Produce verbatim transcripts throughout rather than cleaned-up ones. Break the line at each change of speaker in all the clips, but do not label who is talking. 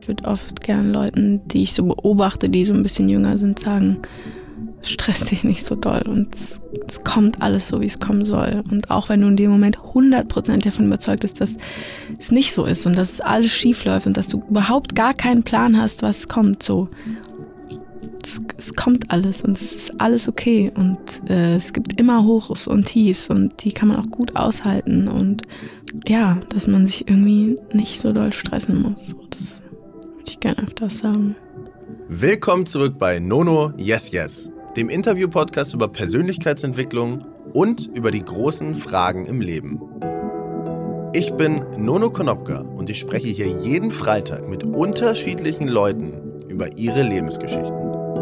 Ich würde oft gerne Leuten, die ich so beobachte, die so ein bisschen jünger sind, sagen, stress dich nicht so doll und es, es kommt alles so, wie es kommen soll. Und auch wenn du in dem Moment hundert Prozent davon überzeugt bist, dass es nicht so ist und dass alles schief läuft und dass du überhaupt gar keinen Plan hast, was kommt, so. Es, es kommt alles und es ist alles okay und äh, es gibt immer Hochs und Tiefs und die kann man auch gut aushalten und ja, dass man sich irgendwie nicht so doll stressen muss. Das würde ich gerne öfters sagen.
Willkommen zurück bei Nono Yes Yes, dem Interview-Podcast über Persönlichkeitsentwicklung und über die großen Fragen im Leben. Ich bin Nono Konopka und ich spreche hier jeden Freitag mit unterschiedlichen Leuten über ihre Lebensgeschichten.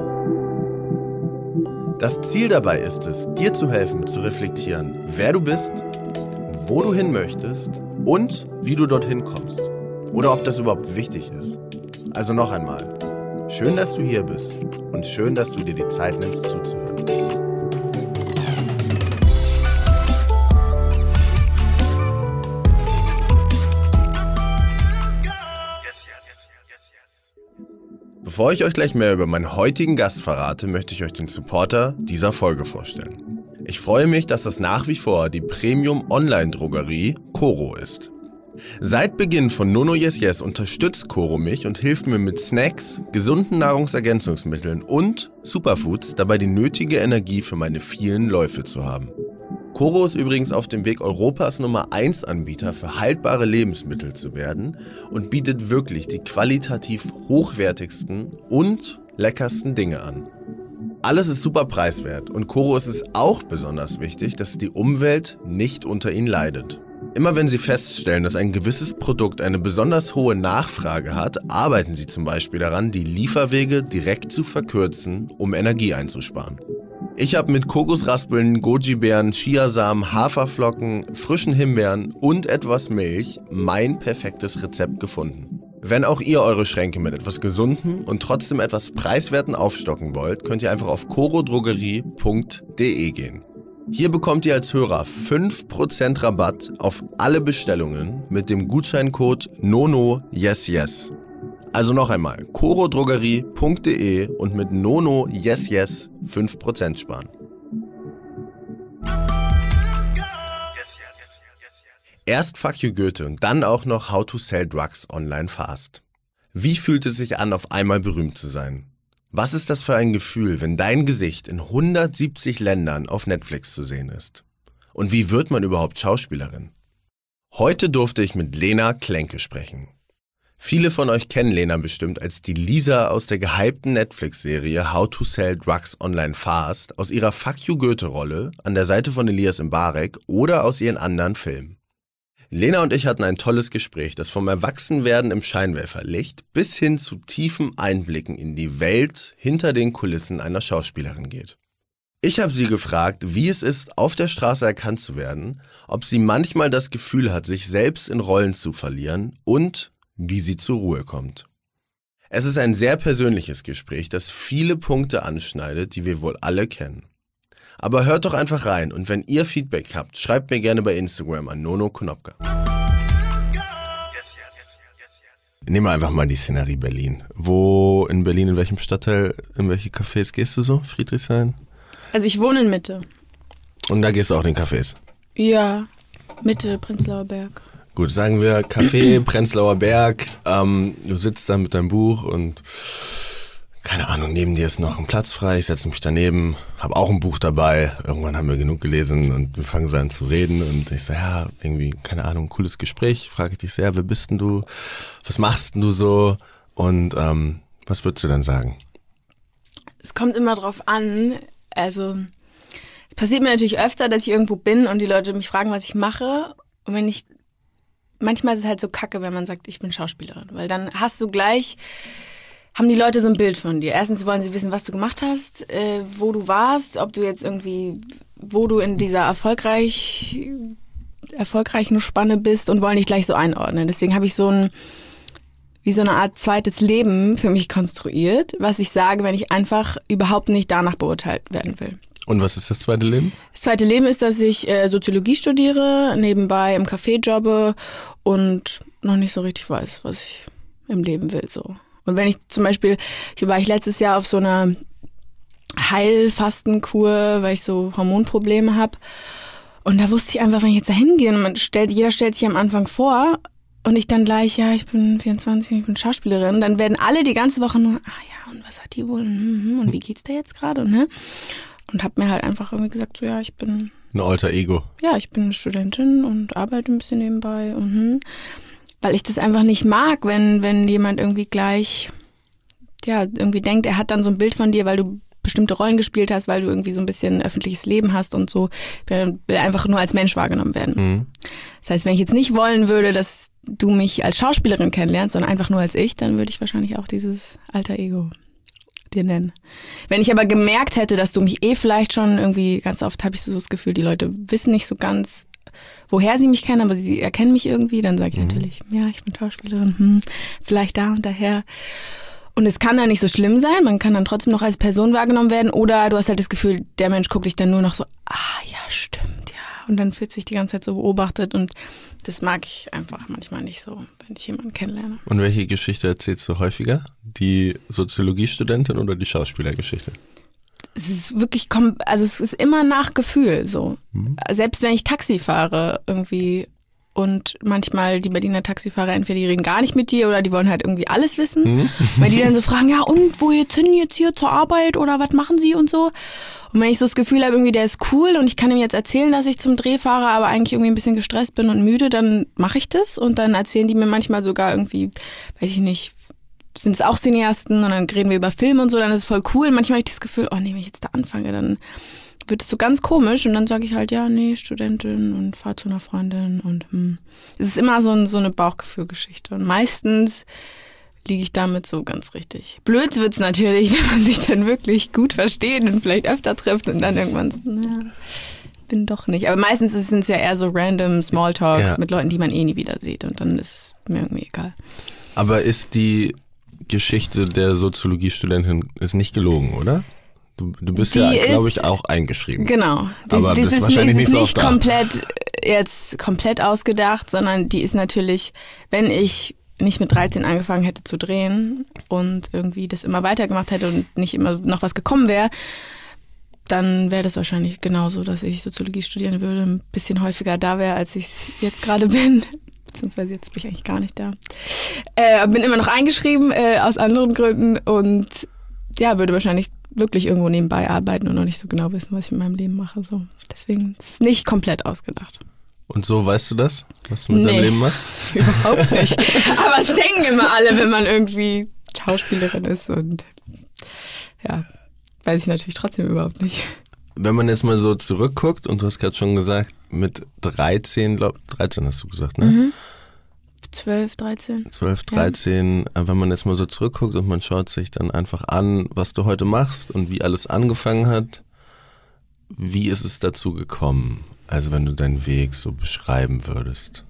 Das Ziel dabei ist es, dir zu helfen, zu reflektieren, wer du bist, wo du hin möchtest und wie du dorthin kommst. Oder ob das überhaupt wichtig ist. Also noch einmal, schön, dass du hier bist und schön, dass du dir die Zeit nimmst, zuzuhören. Bevor ich euch gleich mehr über meinen heutigen Gast verrate, möchte ich euch den Supporter dieser Folge vorstellen. Ich freue mich, dass das nach wie vor die Premium-Online-Drogerie Coro ist. Seit Beginn von Nono Yes Yes unterstützt Coro mich und hilft mir mit Snacks, gesunden Nahrungsergänzungsmitteln und Superfoods dabei, die nötige Energie für meine vielen Läufe zu haben. Coro ist übrigens auf dem Weg, Europas Nummer eins Anbieter für haltbare Lebensmittel zu werden und bietet wirklich die qualitativ hochwertigsten und leckersten Dinge an. Alles ist super preiswert und Coro ist es auch besonders wichtig, dass die Umwelt nicht unter ihnen leidet. Immer wenn sie feststellen, dass ein gewisses Produkt eine besonders hohe Nachfrage hat, arbeiten sie zum Beispiel daran, die Lieferwege direkt zu verkürzen, um Energie einzusparen. Ich habe mit Kokosraspeln, Goji-Beeren, Chiasamen, Haferflocken, frischen Himbeeren und etwas Milch mein perfektes Rezept gefunden. Wenn auch ihr eure Schränke mit etwas Gesunden und trotzdem etwas Preiswerten aufstocken wollt, könnt ihr einfach auf corodrogerie punkt de gehen. Hier bekommt ihr als Hörer fünf Prozent Rabatt auf alle Bestellungen mit dem Gutscheincode Nono Yes Yes. Also noch einmal, corodrogerie punkt de und mit Nono Yes Yes fünf Prozent sparen. Erst Fuck You Goethe und dann auch noch How to Sell Drugs Online Fast. Wie fühlt es sich an, auf einmal berühmt zu sein? Was ist das für ein Gefühl, wenn dein Gesicht in hundertsiebzig Ländern auf Netflix zu sehen ist? Und wie wird man überhaupt Schauspielerin? Heute durfte ich mit Lena Klenke sprechen. Viele von euch kennen Lena bestimmt als die Lisa aus der gehypten Netflix-Serie How to Sell Drugs Online Fast, aus ihrer Fuck You Goethe-Rolle an der Seite von Elias Mbarek oder aus ihren anderen Filmen. Lena und ich hatten ein tolles Gespräch, das vom Erwachsenwerden im Scheinwerferlicht bis hin zu tiefen Einblicken in die Welt hinter den Kulissen einer Schauspielerin geht. Ich habe sie gefragt, wie es ist, auf der Straße erkannt zu werden, ob sie manchmal das Gefühl hat, sich selbst in Rollen zu verlieren und wie sie zur Ruhe kommt. Es ist ein sehr persönliches Gespräch, das viele Punkte anschneidet, die wir wohl alle kennen. Aber hört doch einfach rein und wenn ihr Feedback habt, schreibt mir gerne bei Instagram an Nono Konopka. Nehmen wir einfach mal die Szenerie Berlin. Wo in Berlin, in welchem Stadtteil, in welche Cafés gehst du so? Friedrichshain?
Also ich wohne in Mitte.
Und da gehst du auch in Cafés?
Ja, Mitte, Prenzlauer Berg.
Gut, sagen wir Café, Prenzlauer Berg, ähm, du sitzt da mit deinem Buch und keine Ahnung, neben dir ist noch ein Platz frei, ich setze mich daneben, habe auch ein Buch dabei, irgendwann haben wir genug gelesen und wir fangen so an zu reden und ich so, ja, irgendwie, keine Ahnung, cooles Gespräch, frage ich dich sehr, wer bist denn du, was machst denn du so und ähm, was würdest du dann sagen?
Es kommt immer drauf an, also es passiert mir natürlich öfter, dass ich irgendwo bin und die Leute mich fragen, was ich mache und wenn ich manchmal ist es halt so kacke, wenn man sagt, ich bin Schauspielerin, weil dann hast du gleich, haben die Leute so ein Bild von dir. Erstens wollen sie wissen, was du gemacht hast, äh, wo du warst, ob du jetzt irgendwie, wo du in dieser erfolgreich, erfolgreichen Spanne bist und wollen dich gleich so einordnen. Deswegen habe ich so ein, wie so eine Art zweites Leben für mich konstruiert, was ich sage, wenn ich einfach überhaupt nicht danach beurteilt werden will.
Und was ist das zweite Leben?
Das zweite Leben ist, dass ich äh, Soziologie studiere, nebenbei im Café jobbe und noch nicht so richtig weiß, was ich im Leben will. So. Und wenn ich zum Beispiel, ich war ich letztes Jahr auf so einer Heilfastenkur, weil ich so Hormonprobleme habe. Und da wusste ich einfach, wenn ich jetzt da hingehe und man stellt, jeder stellt sich am Anfang vor und ich dann gleich, ja, ich bin vierundzwanzig, ich bin Schauspielerin, dann werden alle die ganze Woche nur, ah ja, und was hat die wohl, und wie geht's da jetzt gerade, ne? Und hab mir halt einfach irgendwie gesagt, so ja, ich bin...
Ein alter Ego.
Ja, ich bin eine Studentin und arbeite ein bisschen nebenbei. Und, weil ich das einfach nicht mag, wenn, wenn jemand irgendwie gleich, ja, irgendwie denkt, er hat dann so ein Bild von dir, weil du bestimmte Rollen gespielt hast, weil du irgendwie so ein bisschen ein öffentliches Leben hast und so. Ich will einfach nur als Mensch wahrgenommen werden. Mhm. Das heißt, wenn ich jetzt nicht wollen würde, dass du mich als Schauspielerin kennenlernst, sondern einfach nur als ich, dann würde ich wahrscheinlich auch dieses alter Ego dir nennen. Wenn ich aber gemerkt hätte, dass du mich eh vielleicht schon irgendwie, ganz oft habe ich so das Gefühl, die Leute wissen nicht so ganz, woher sie mich kennen, aber sie erkennen mich irgendwie, dann sage ich mhm. natürlich, ja, ich bin Schauspielerin, hm, vielleicht da und daher. Und es kann dann nicht so schlimm sein, man kann dann trotzdem noch als Person wahrgenommen werden oder du hast halt das Gefühl, der Mensch guckt sich dann nur noch so, ah ja, stimmt, ja. Und dann fühlt sich die ganze Zeit so beobachtet und das mag ich einfach manchmal nicht so, wenn ich jemanden kennenlerne.
Und welche Geschichte erzählst du häufiger? Die Soziologiestudentin oder die Schauspielergeschichte?
Es ist wirklich, also es ist immer nach Gefühl so. Mhm. Selbst wenn ich Taxi fahre irgendwie und manchmal die Berliner Taxifahrer entweder die reden gar nicht mit dir oder die wollen halt irgendwie alles wissen. Mhm. Weil die dann so fragen, ja und wo jetzt hin, jetzt hier zur Arbeit oder was machen sie und so. Und wenn ich so das Gefühl habe, irgendwie der ist cool und ich kann ihm jetzt erzählen, dass ich zum Dreh fahre, aber eigentlich irgendwie ein bisschen gestresst bin und müde, dann mache ich das und dann erzählen die mir manchmal sogar irgendwie, weiß ich nicht, sind es auch Cineasten und dann reden wir über Filme und so, dann ist es voll cool. Und manchmal habe ich das Gefühl, oh nee, wenn ich jetzt da anfange, dann wird es so ganz komisch und dann sage ich halt, ja, nee, Studentin und fahre zu einer Freundin und hm. Es ist immer so, ein, so eine Bauchgefühlgeschichte und meistens liege ich damit so ganz richtig. Blöd wird's natürlich, wenn man sich dann wirklich gut versteht und vielleicht öfter trifft und dann irgendwann so, na, bin doch nicht. Aber meistens sind es ja eher so random Smalltalks ja. mit Leuten, die man eh nie wieder sieht und dann ist mir irgendwie egal.
Aber ist die Geschichte der Soziologiestudentin ist nicht gelogen, oder? Du, du bist die ja, glaube ich, auch eingeschrieben.
Genau.
Das, aber
das
bist
ist
wahrscheinlich
nicht,
nicht so
nicht komplett jetzt komplett ausgedacht, sondern die ist natürlich, wenn ich nicht mit dreizehn angefangen hätte zu drehen und irgendwie das immer weitergemacht hätte und nicht immer noch was gekommen wäre, dann wäre das wahrscheinlich genauso, dass ich Soziologie studieren würde, ein bisschen häufiger da wäre, als ich es jetzt gerade bin. Beziehungsweise jetzt bin ich eigentlich gar nicht da. Äh, bin immer noch eingeschrieben, äh, aus anderen Gründen und ja, würde wahrscheinlich wirklich irgendwo nebenbei arbeiten und noch nicht so genau wissen, was ich mit meinem Leben mache. So. Deswegen ist es nicht komplett ausgedacht.
Und so, weißt du das, was du mit nee, deinem Leben machst?
Überhaupt nicht. Aber es denken immer alle, wenn man irgendwie Schauspielerin ist und ja, weiß ich natürlich trotzdem überhaupt nicht.
Wenn man jetzt mal so zurückguckt und du hast gerade schon gesagt, mit dreizehn, glaub, dreizehn hast du gesagt, ne?
Mhm. zwölf, dreizehn.
zwölf, dreizehn, ja. Wenn man jetzt mal so zurückguckt und man schaut sich dann einfach an, was du heute machst und wie alles angefangen hat, wie ist es dazu gekommen? Also wenn du deinen Weg so beschreiben würdest.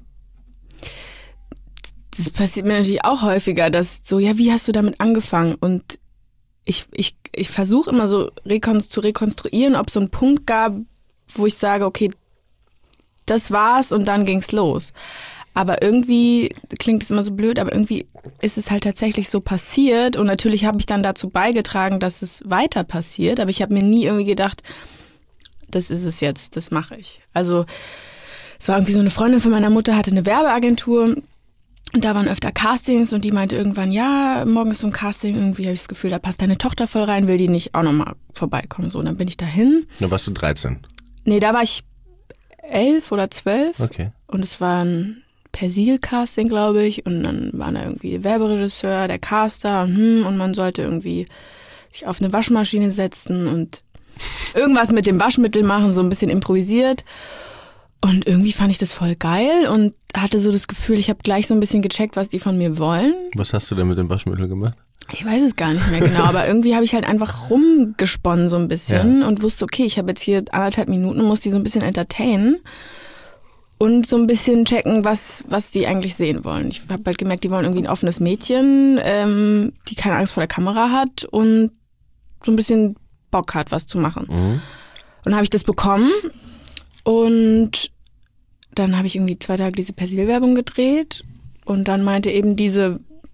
Das passiert mir natürlich auch häufiger, dass so, ja, wie hast du damit angefangen? Und ich, ich, ich versuche immer so rekon- zu rekonstruieren, ob es so einen Punkt gab, wo ich sage, okay, das war's und dann ging's los. Aber irgendwie klingt es immer so blöd, aber irgendwie ist es halt tatsächlich so passiert und natürlich habe ich dann dazu beigetragen, dass es weiter passiert, aber ich habe mir nie irgendwie gedacht, das ist es jetzt, das mache ich. Also es war irgendwie so eine Freundin von meiner Mutter, hatte eine Werbeagentur und da waren öfter Castings und die meinte irgendwann, ja, morgen ist so ein Casting, irgendwie habe ich das Gefühl, da passt deine Tochter voll rein, will die nicht auch nochmal vorbeikommen. So, und dann bin ich dahin.
Da warst du dreizehn?
Nee, da war ich elf oder zwölf.
Okay.
Und es war ein Persil-Casting, glaube ich. Und dann war da irgendwie der Werberegisseur, der Caster und, hm, und man sollte irgendwie sich auf eine Waschmaschine setzen und irgendwas mit dem Waschmittel machen, so ein bisschen improvisiert. Und irgendwie fand ich das voll geil und hatte so das Gefühl, ich habe gleich so ein bisschen gecheckt, was die von mir wollen.
Was hast du denn mit dem Waschmittel gemacht?
Ich weiß es gar nicht mehr genau, aber irgendwie habe ich halt einfach rumgesponnen so ein bisschen ja. und wusste, okay, ich habe jetzt hier anderthalb Minuten, muss die so ein bisschen entertainen und so ein bisschen checken, was, was die eigentlich sehen wollen. Ich habe halt gemerkt, die wollen irgendwie ein offenes Mädchen, ähm, die keine Angst vor der Kamera hat und so ein bisschen Bock hat, was zu machen. Mhm. Und dann habe ich das bekommen und dann habe ich irgendwie zwei Tage diese Persil-Werbung gedreht und dann meinte eben diese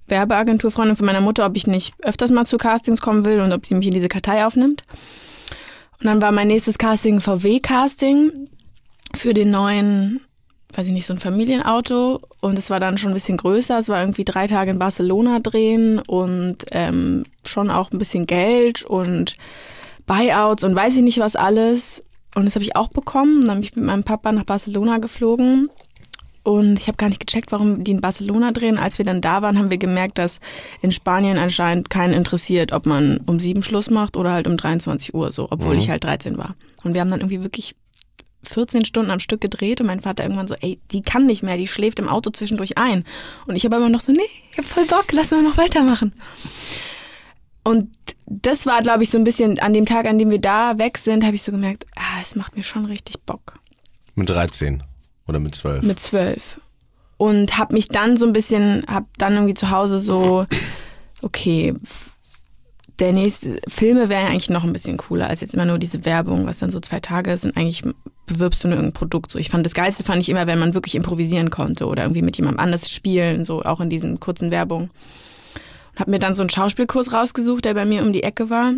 Werbeagenturfreundin von meiner Mutter, ob ich nicht öfters mal zu Castings kommen will und ob sie mich in diese Kartei aufnimmt. Und dann war mein nächstes Casting ein V W-Casting für den neuen, weiß ich nicht, so ein Familienauto. Und es war dann schon ein bisschen größer. Es war irgendwie drei Tage in Barcelona drehen und ähm, schon auch ein bisschen Geld und Buyouts und weiß ich nicht was alles. Und das habe ich auch bekommen. Dann bin ich mit meinem Papa nach Barcelona geflogen. Und ich habe gar nicht gecheckt, warum die in Barcelona drehen. Als wir dann da waren, haben wir gemerkt, dass in Spanien anscheinend keinen interessiert, ob man um sieben Schluss macht oder halt um dreiundzwanzig Uhr so, obwohl mhm. ich halt dreizehn war. Und wir haben dann irgendwie wirklich vierzehn Stunden am Stück gedreht und mein Vater irgendwann so, ey, die kann nicht mehr, die schläft im Auto zwischendurch ein. Und ich habe aber noch so, nee, ich habe voll Bock, lass mal noch weitermachen. Und das war, glaube ich, so ein bisschen, an dem Tag, an dem wir da weg sind, habe ich so gemerkt, ah, es macht mir schon richtig Bock.
Mit dreizehn? Oder mit zwölf?
Mit zwölf. Und hab mich dann so ein bisschen, hab dann irgendwie zu Hause so, okay, der nächste, Filme wären eigentlich noch ein bisschen cooler als jetzt immer nur diese Werbung, was dann so zwei Tage ist und eigentlich bewirbst du nur irgendein Produkt. So, ich fand, das Geilste fand ich immer, wenn man wirklich improvisieren konnte oder irgendwie mit jemandem anders spielen, so auch in diesen kurzen Werbungen. Und hab mir dann so einen Schauspielkurs rausgesucht, der bei mir um die Ecke war.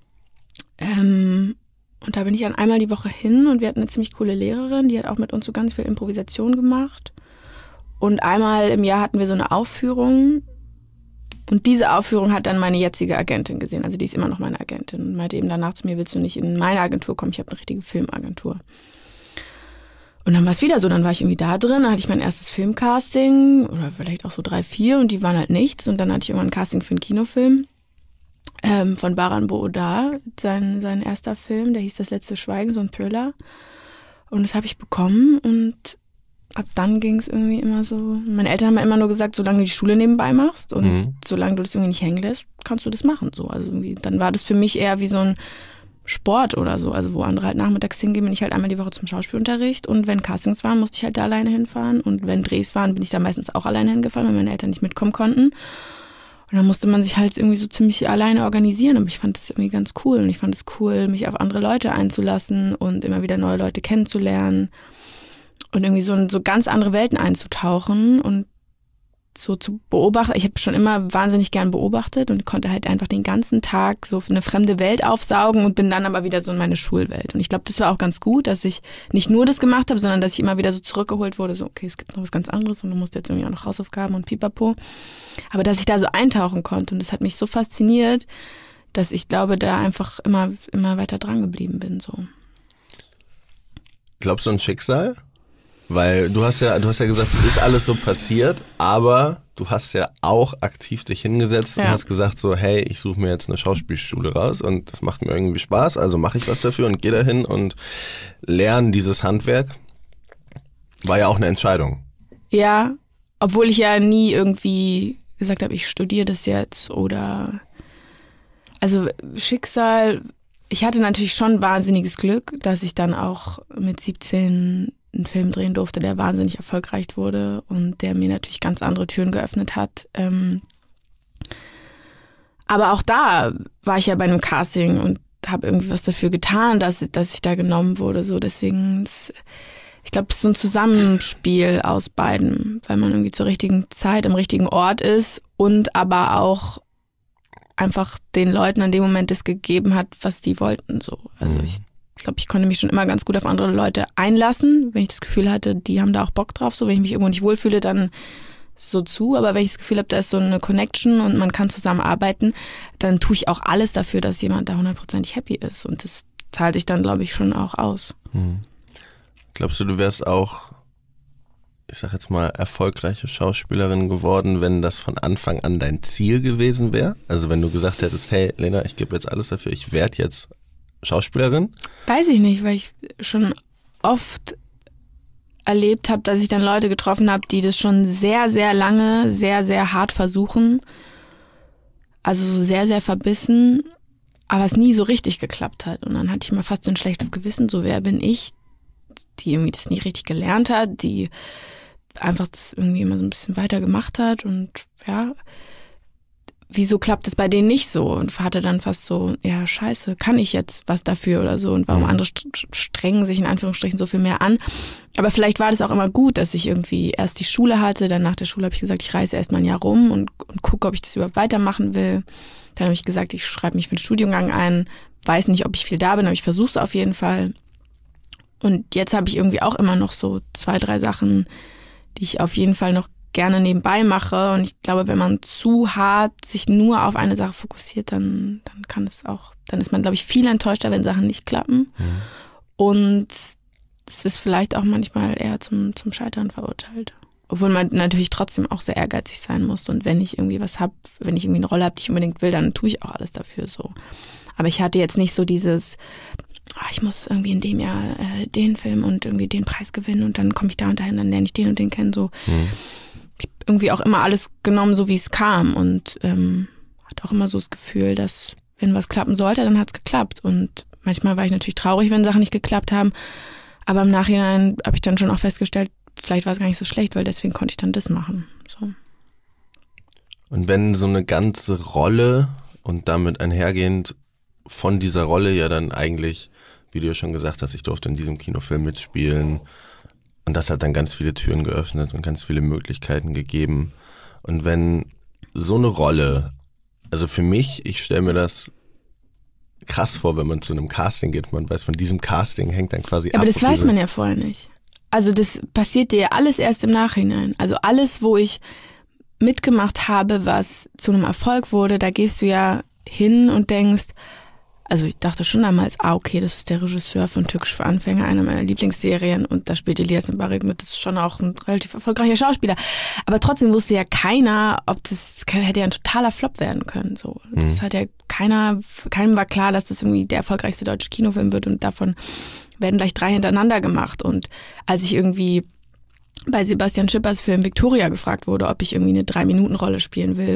Ähm, Und da bin ich dann einmal die Woche hin und wir hatten eine ziemlich coole Lehrerin, die hat auch mit uns so ganz viel Improvisation gemacht. Und einmal im Jahr hatten wir so eine Aufführung und diese Aufführung hat dann meine jetzige Agentin gesehen, also die ist immer noch meine Agentin und meinte eben danach zu mir, willst du nicht in meine Agentur kommen, ich habe eine richtige Filmagentur. Und dann war es wieder so, dann war ich irgendwie da drin, dann hatte ich mein erstes Filmcasting oder vielleicht auch so drei, vier und die waren halt nichts und dann hatte ich irgendwann ein Casting für einen Kinofilm. Ähm, von Baran Booda, sein, sein erster Film, der hieß Das letzte Schweigen, so ein Thriller. Und das habe ich bekommen und ab dann ging es irgendwie immer so. Meine Eltern haben mir immer nur gesagt, solange du die Schule nebenbei machst und mhm. solange du das irgendwie nicht hängen lässt, kannst du das machen. So. Also irgendwie, dann war das für mich eher wie so ein Sport oder so. Also wo andere halt nachmittags hingehen, bin ich halt einmal die Woche zum Schauspielunterricht und wenn Castings waren, musste ich halt da alleine hinfahren und wenn Drehs waren, bin ich da meistens auch alleine hingefahren, weil meine Eltern nicht mitkommen konnten. Und dann musste man sich halt irgendwie so ziemlich alleine organisieren. Aber ich fand das irgendwie ganz cool. Und ich fand es cool, mich auf andere Leute einzulassen und immer wieder neue Leute kennenzulernen. Und irgendwie so in so ganz andere Welten einzutauchen und so zu beobachten. Ich habe schon immer wahnsinnig gern beobachtet und konnte halt einfach den ganzen Tag so eine fremde Welt aufsaugen und bin dann aber wieder so in meine Schulwelt. Und ich glaube, das war auch ganz gut, dass ich nicht nur das gemacht habe, sondern dass ich immer wieder so zurückgeholt wurde, so okay, es gibt noch was ganz anderes und du musst jetzt irgendwie auch noch Hausaufgaben und pipapo. Aber dass ich da so eintauchen konnte und das hat mich so fasziniert, dass ich glaube, da einfach immer, immer weiter dran geblieben bin. So.
Glaubst du an Schicksal? Weil du hast ja, du hast ja gesagt, es ist alles so passiert, aber du hast ja auch aktiv dich hingesetzt ja. und hast gesagt so, hey, ich suche mir jetzt eine Schauspielschule raus und das macht mir irgendwie Spaß, also mache ich was dafür und gehe dahin und lerne dieses Handwerk. War ja auch eine Entscheidung.
Ja, obwohl ich ja nie irgendwie gesagt habe, ich studiere das jetzt oder, also Schicksal, ich hatte natürlich schon wahnsinniges Glück, dass ich dann auch mit siebzehn einen Film drehen durfte, der wahnsinnig erfolgreich wurde und der mir natürlich ganz andere Türen geöffnet hat. Ähm aber auch da war ich ja bei einem Casting und habe irgendwie was dafür getan, dass, dass ich da genommen wurde. So deswegen, ich glaube, es ist so ein Zusammenspiel aus beiden, weil man irgendwie zur richtigen Zeit am richtigen Ort ist und aber auch einfach den Leuten an dem Moment das gegeben hat, was die wollten. So. Also ich Ich glaube, ich konnte mich schon immer ganz gut auf andere Leute einlassen, wenn ich das Gefühl hatte, die haben da auch Bock drauf. So, wenn ich mich irgendwo nicht wohlfühle, dann so zu. Aber wenn ich das Gefühl habe, da ist so eine Connection und man kann zusammenarbeiten, dann tue ich auch alles dafür, dass jemand da hundertprozentig happy ist. Und das zahlt sich dann, glaube ich, schon auch aus.
Hm. Glaubst du, du wärst auch, ich sag jetzt mal, erfolgreiche Schauspielerin geworden, wenn das von Anfang an dein Ziel gewesen wäre? Also wenn du gesagt hättest, hey Lena, ich gebe jetzt alles dafür, ich werde jetzt Schauspielerin?
Weiß ich nicht, weil ich schon oft erlebt habe, dass ich dann Leute getroffen habe, die das schon sehr, sehr lange, sehr, sehr hart versuchen. Also sehr, sehr verbissen, aber es nie so richtig geklappt hat. Und dann hatte ich mal fast so ein schlechtes Gewissen, so wer bin ich, die irgendwie das nicht richtig gelernt hat, die einfach das irgendwie immer so ein bisschen weiter gemacht hat und ja, wieso klappt es bei denen nicht so? Und hatte dann fast so, ja scheiße, kann ich jetzt was dafür oder so? Und warum andere st- strengen sich in Anführungsstrichen so viel mehr an? Aber vielleicht war das auch immer gut, dass ich irgendwie erst die Schule hatte, dann nach der Schule habe ich gesagt, ich reise erst mal ein Jahr rum und, und gucke, ob ich das überhaupt weitermachen will. Dann habe ich gesagt, ich schreibe mich für den Studiengang ein, weiß nicht, ob ich viel da bin, aber ich versuche es auf jeden Fall. Und jetzt habe ich irgendwie auch immer noch so zwei, drei Sachen, die ich auf jeden Fall noch gerne nebenbei mache. Und ich glaube, wenn man zu hart sich nur auf eine Sache fokussiert, dann, dann kann es auch, dann ist man, glaube ich, viel enttäuschter, wenn Sachen nicht klappen. Mhm. Und es ist vielleicht auch manchmal eher zum, zum Scheitern verurteilt. Obwohl man natürlich trotzdem auch sehr ehrgeizig sein muss. Und wenn ich irgendwie was habe, wenn ich irgendwie eine Rolle habe, die ich unbedingt will, dann tue ich auch alles dafür so. Aber ich hatte jetzt nicht so dieses, oh, ich muss irgendwie in dem Jahr äh, den Film und irgendwie den Preis gewinnen und dann komme ich da und dahin, dann lerne ich den und den kennen. So. Mhm. Ich habe irgendwie auch immer alles genommen, so wie es kam und ähm, hatte auch immer so das Gefühl, dass wenn was klappen sollte, dann hat es geklappt. Und manchmal war ich natürlich traurig, wenn Sachen nicht geklappt haben. Aber im Nachhinein habe ich dann schon auch festgestellt, vielleicht war es gar nicht so schlecht, weil deswegen konnte ich dann das machen. So.
Und wenn so eine ganze Rolle und damit einhergehend von dieser Rolle ja dann eigentlich, wie du ja schon gesagt hast, ich durfte in diesem Kinofilm mitspielen und das hat dann ganz viele Türen geöffnet und ganz viele Möglichkeiten gegeben. Und wenn so eine Rolle, also für mich, ich stelle mir das krass vor, wenn man zu einem Casting geht, man weiß, von diesem Casting hängt dann quasi
ja, ab. Aber das weiß man ja vorher nicht. Also das passiert dir ja alles erst im Nachhinein. Also alles, wo ich mitgemacht habe, was zu einem Erfolg wurde, da gehst du ja hin und denkst, also ich dachte schon damals, ah okay, das ist der Regisseur von Türkisch für Anfänger, einer meiner Lieblingsserien und da spielt Elias Mbarek mit, das ist schon auch ein relativ erfolgreicher Schauspieler. Aber trotzdem wusste ja keiner, ob das, das hätte ja ein totaler Flop werden können. So. Das mhm. hat ja keiner, keinem war klar, dass das irgendwie der erfolgreichste deutsche Kinofilm wird und davon werden gleich drei hintereinander gemacht. Und als ich irgendwie bei Sebastian Schippers Film Victoria gefragt wurde, ob ich irgendwie eine Drei-Minuten-Rolle spielen will,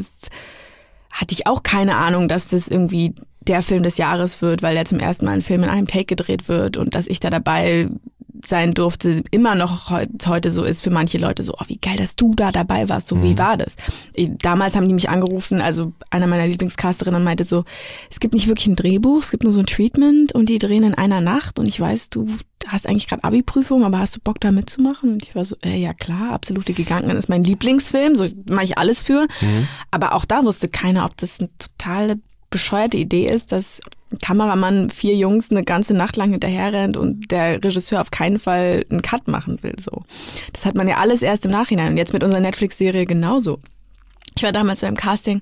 hatte ich auch keine Ahnung, dass das irgendwie der Film des Jahres wird, weil der zum ersten Mal ein Film in einem Take gedreht wird und dass ich da dabei sein durfte, immer noch heute so ist für manche Leute so, oh wie geil, dass du da dabei warst, so mhm. wie war das? Ich, damals haben die mich angerufen, also einer meiner Lieblingscasterinnen meinte so, es gibt nicht wirklich ein Drehbuch, es gibt nur so ein Treatment und die drehen in einer Nacht und ich weiß, du hast eigentlich gerade Abi-Prüfung, aber hast du Bock da mitzumachen? Und ich war so, äh, ja klar, Absolute Giganten ist mein Lieblingsfilm, so mache ich alles für, mhm. aber auch da wusste keiner, ob das eine totale bescheuerte Idee ist, dass ein Kameramann vier Jungs eine ganze Nacht lang hinterher rennt und der Regisseur auf keinen Fall einen Cut machen will. So. Das hat man ja alles erst im Nachhinein und jetzt mit unserer Netflix-Serie genauso. Ich war damals beim Casting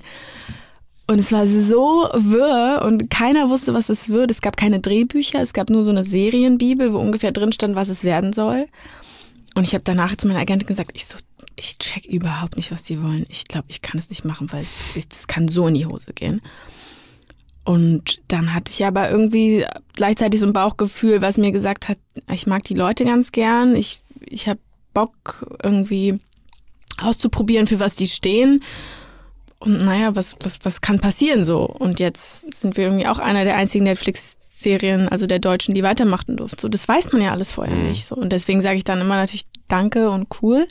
und es war so wirr und keiner wusste, was es wird. Es gab keine Drehbücher, es gab nur so eine Serienbibel, wo ungefähr drin stand, was es werden soll. Und ich habe danach zu meiner Agentin gesagt, ich so, ich check überhaupt nicht, was die wollen. Ich glaube, ich kann es nicht machen, weil es, es kann so in die Hose gehen. Und dann hatte ich aber irgendwie gleichzeitig so ein Bauchgefühl, was mir gesagt hat, ich mag die Leute ganz gern, ich, ich habe Bock irgendwie auszuprobieren, für was die stehen. Und naja, was, was, was kann passieren so? Und jetzt sind wir irgendwie auch einer der einzigen Netflix-Serien, also der Deutschen, die weitermachen durften. So, das weiß man ja alles vorher mhm. nicht. So. Und deswegen sage ich dann immer natürlich Danke und cool.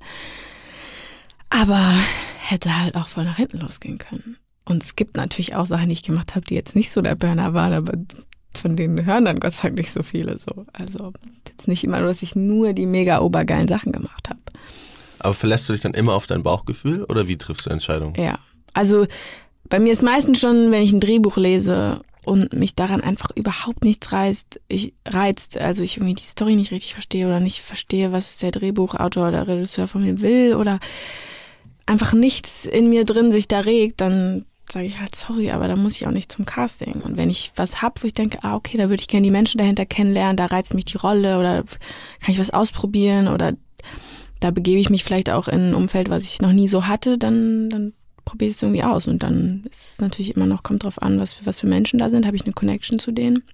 Aber hätte halt auch voll nach hinten losgehen können. Und es gibt natürlich auch Sachen, die ich gemacht habe, die jetzt nicht so der Burner waren, aber von denen hören dann Gott sei Dank nicht so viele so. Also jetzt nicht immer, dass ich nur die mega obergeilen Sachen gemacht habe.
Aber verlässt du dich dann immer auf dein Bauchgefühl oder wie triffst du Entscheidungen?
Ja, also bei mir ist meistens schon, wenn ich ein Drehbuch lese und mich daran einfach überhaupt nichts reizt, ich, reizt, also ich irgendwie die Story nicht richtig verstehe oder nicht verstehe, was der Drehbuchautor oder Regisseur von mir will oder einfach nichts in mir drin sich da regt, dann sage ich halt, sorry, aber da muss ich auch nicht zum Casting. Und wenn ich was hab, wo ich denke, ah, okay, da würde ich gerne die Menschen dahinter kennenlernen, da reizt mich die Rolle oder kann ich was ausprobieren oder da begebe ich mich vielleicht auch in ein Umfeld, was ich noch nie so hatte, dann, dann probiere ich es irgendwie aus. Und dann ist es natürlich immer noch, kommt drauf an, was für, was für Menschen da sind, habe ich eine Connection zu denen.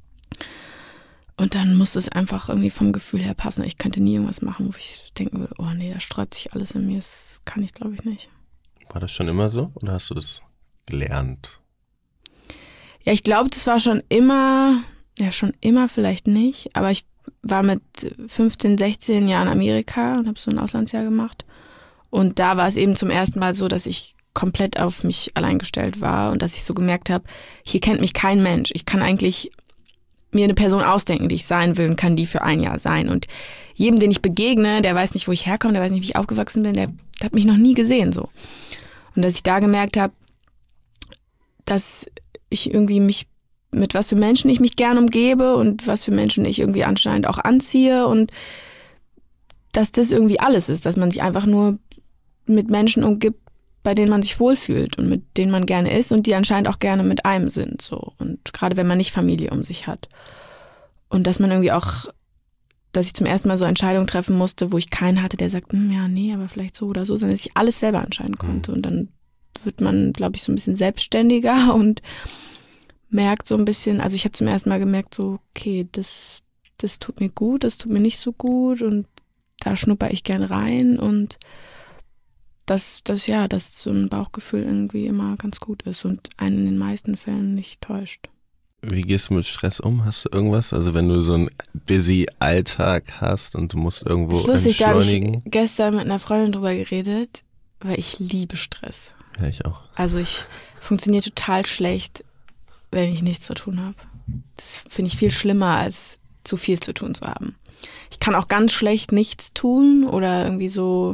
Und dann muss es einfach irgendwie vom Gefühl her passen. Ich könnte nie irgendwas machen, wo ich denken würde, oh nee, da sträubt sich alles in mir. Das kann ich, glaube ich, nicht.
War das schon immer so oder hast du das gelernt?
Ja, ich glaube, das war schon immer, ja schon immer vielleicht nicht, aber ich war mit fünfzehn, sechzehn Jahren in Amerika und habe so ein Auslandsjahr gemacht. Und da war es eben zum ersten Mal so, dass ich komplett auf mich allein gestellt war und dass ich so gemerkt habe, hier kennt mich kein Mensch. Ich kann eigentlich mir eine Person ausdenken, die ich sein will und kann die für ein Jahr sein. Und jedem, den ich begegne, der weiß nicht, wo ich herkomme, der weiß nicht, wie ich aufgewachsen bin, der, der hat mich noch nie gesehen so. Und dass ich da gemerkt habe, dass ich irgendwie mich, mit was für Menschen ich mich gern umgebe und was für Menschen ich irgendwie anscheinend auch anziehe und dass das irgendwie alles ist, dass man sich einfach nur mit Menschen umgibt, bei denen man sich wohlfühlt und mit denen man gerne ist und die anscheinend auch gerne mit einem sind. So. Und gerade wenn man nicht Familie um sich hat. Und dass man irgendwie auch, dass ich zum ersten Mal so Entscheidungen treffen musste, wo ich keinen hatte, der sagt, hm, ja, nee, aber vielleicht so oder so, sondern dass ich alles selber entscheiden konnte. Und dann wird man, glaube ich, so ein bisschen selbstständiger und merkt so ein bisschen, also ich habe zum ersten Mal gemerkt, so, okay, das, das tut mir gut, das tut mir nicht so gut und da schnupper ich gern rein und dass das ja, dass so ein Bauchgefühl irgendwie immer ganz gut ist und einen in den meisten Fällen nicht täuscht.
Wie gehst du mit Stress um? Hast du irgendwas? Also wenn du so einen busy Alltag hast und du musst irgendwo
das ist lustig,
entschleunigen.
Da habe ich gestern mit einer Freundin drüber geredet, weil ich liebe Stress.
Ja, ich auch.
Also ich funktioniere total schlecht, wenn ich nichts zu tun habe. Das finde ich viel schlimmer, als zu viel zu tun zu haben. Ich kann auch ganz schlecht nichts tun oder irgendwie so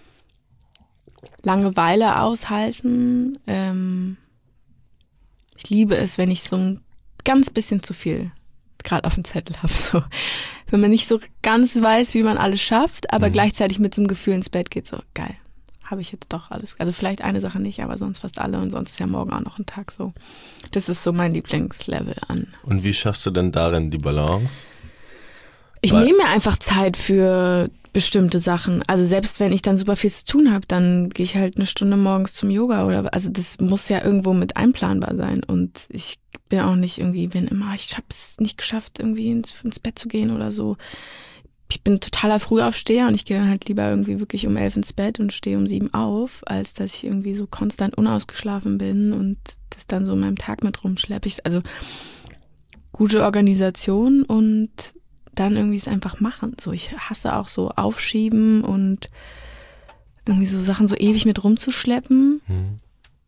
Langeweile aushalten. Ähm, ich liebe es, wenn ich so ein ganz bisschen zu viel gerade auf dem Zettel habe. So. Wenn man nicht so ganz weiß, wie man alles schafft, aber mhm. gleichzeitig mit so einem Gefühl ins Bett geht, so geil, habe ich jetzt doch alles. Also vielleicht eine Sache nicht, aber sonst fast alle und sonst ist ja morgen auch noch ein Tag so. Das ist so mein Lieblingslevel an.
Und wie schaffst du denn darin die Balance?
Ich Weil nehme mir einfach Zeit für bestimmte Sachen. Also selbst wenn ich dann super viel zu tun habe, dann gehe ich halt eine Stunde morgens zum Yoga oder also das muss ja irgendwo mit einplanbar sein. Und ich bin auch nicht irgendwie, wenn immer, ich habe es nicht geschafft, irgendwie ins, ins Bett zu gehen oder so. Ich bin totaler Frühaufsteher und ich gehe dann halt lieber irgendwie wirklich um elf ins Bett und stehe um sieben auf, als dass ich irgendwie so konstant unausgeschlafen bin und das dann so in meinem Tag mit rumschleppe. Ich, also gute Organisation und dann irgendwie es einfach machen. So, ich hasse auch so Aufschieben und irgendwie so Sachen so ewig mit rumzuschleppen. Mhm.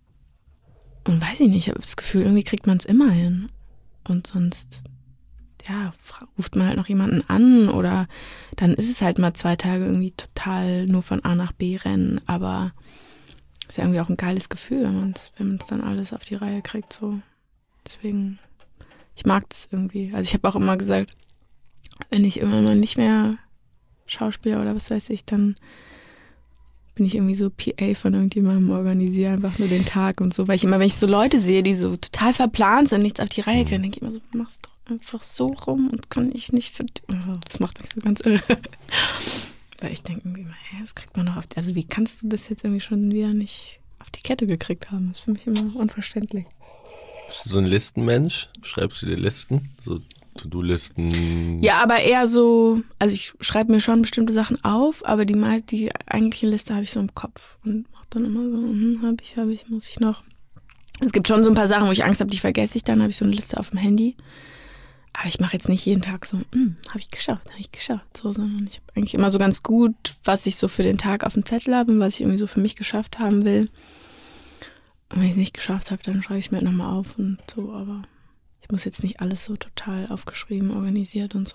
Und weiß ich nicht, ich habe das Gefühl, irgendwie kriegt man es immer hin. Und sonst, ja, ruft man halt noch jemanden an oder dann ist es halt mal zwei Tage irgendwie total nur von A nach B rennen. Aber ist ja irgendwie auch ein geiles Gefühl, wenn man es wenn man es dann alles auf die Reihe kriegt. So. Deswegen, ich mag das irgendwie. Also ich habe auch immer gesagt, wenn ich immer mal nicht mehr Schauspieler oder was weiß ich, dann bin ich irgendwie so P A von irgendjemandem, organisiere einfach nur den Tag und so. Weil ich immer, wenn ich so Leute sehe, die so total verplant sind, nichts auf die Reihe kriegen, denke ich immer so, mach's doch einfach so rum und kann ich nicht für... Das macht mich so ganz irre. Weil ich denke irgendwie, hä, das kriegt man doch auf... Also wie kannst du das jetzt irgendwie schon wieder nicht auf die Kette gekriegt haben? Das ist für mich immer unverständlich.
Bist du so ein Listenmensch? Schreibst du dir Listen? So To-Do-Listen?
Ja, aber eher so, also ich schreibe mir schon bestimmte Sachen auf, aber die, die eigentliche Liste habe ich so im Kopf und mache dann immer so, hm, habe ich, habe ich, muss ich noch. Es gibt schon so ein paar Sachen, wo ich Angst habe, die vergesse ich dann, habe ich so eine Liste auf dem Handy. Aber ich mache jetzt nicht jeden Tag so, hm, habe ich geschafft, habe ich geschafft, so, sondern ich habe eigentlich immer so ganz gut, was ich so für den Tag auf dem Zettel habe und was ich irgendwie so für mich geschafft haben will. Und wenn ich es nicht geschafft habe, dann schreibe ich es mir nochmal auf und so, aber ich muss jetzt nicht alles so total aufgeschrieben, organisiert und so.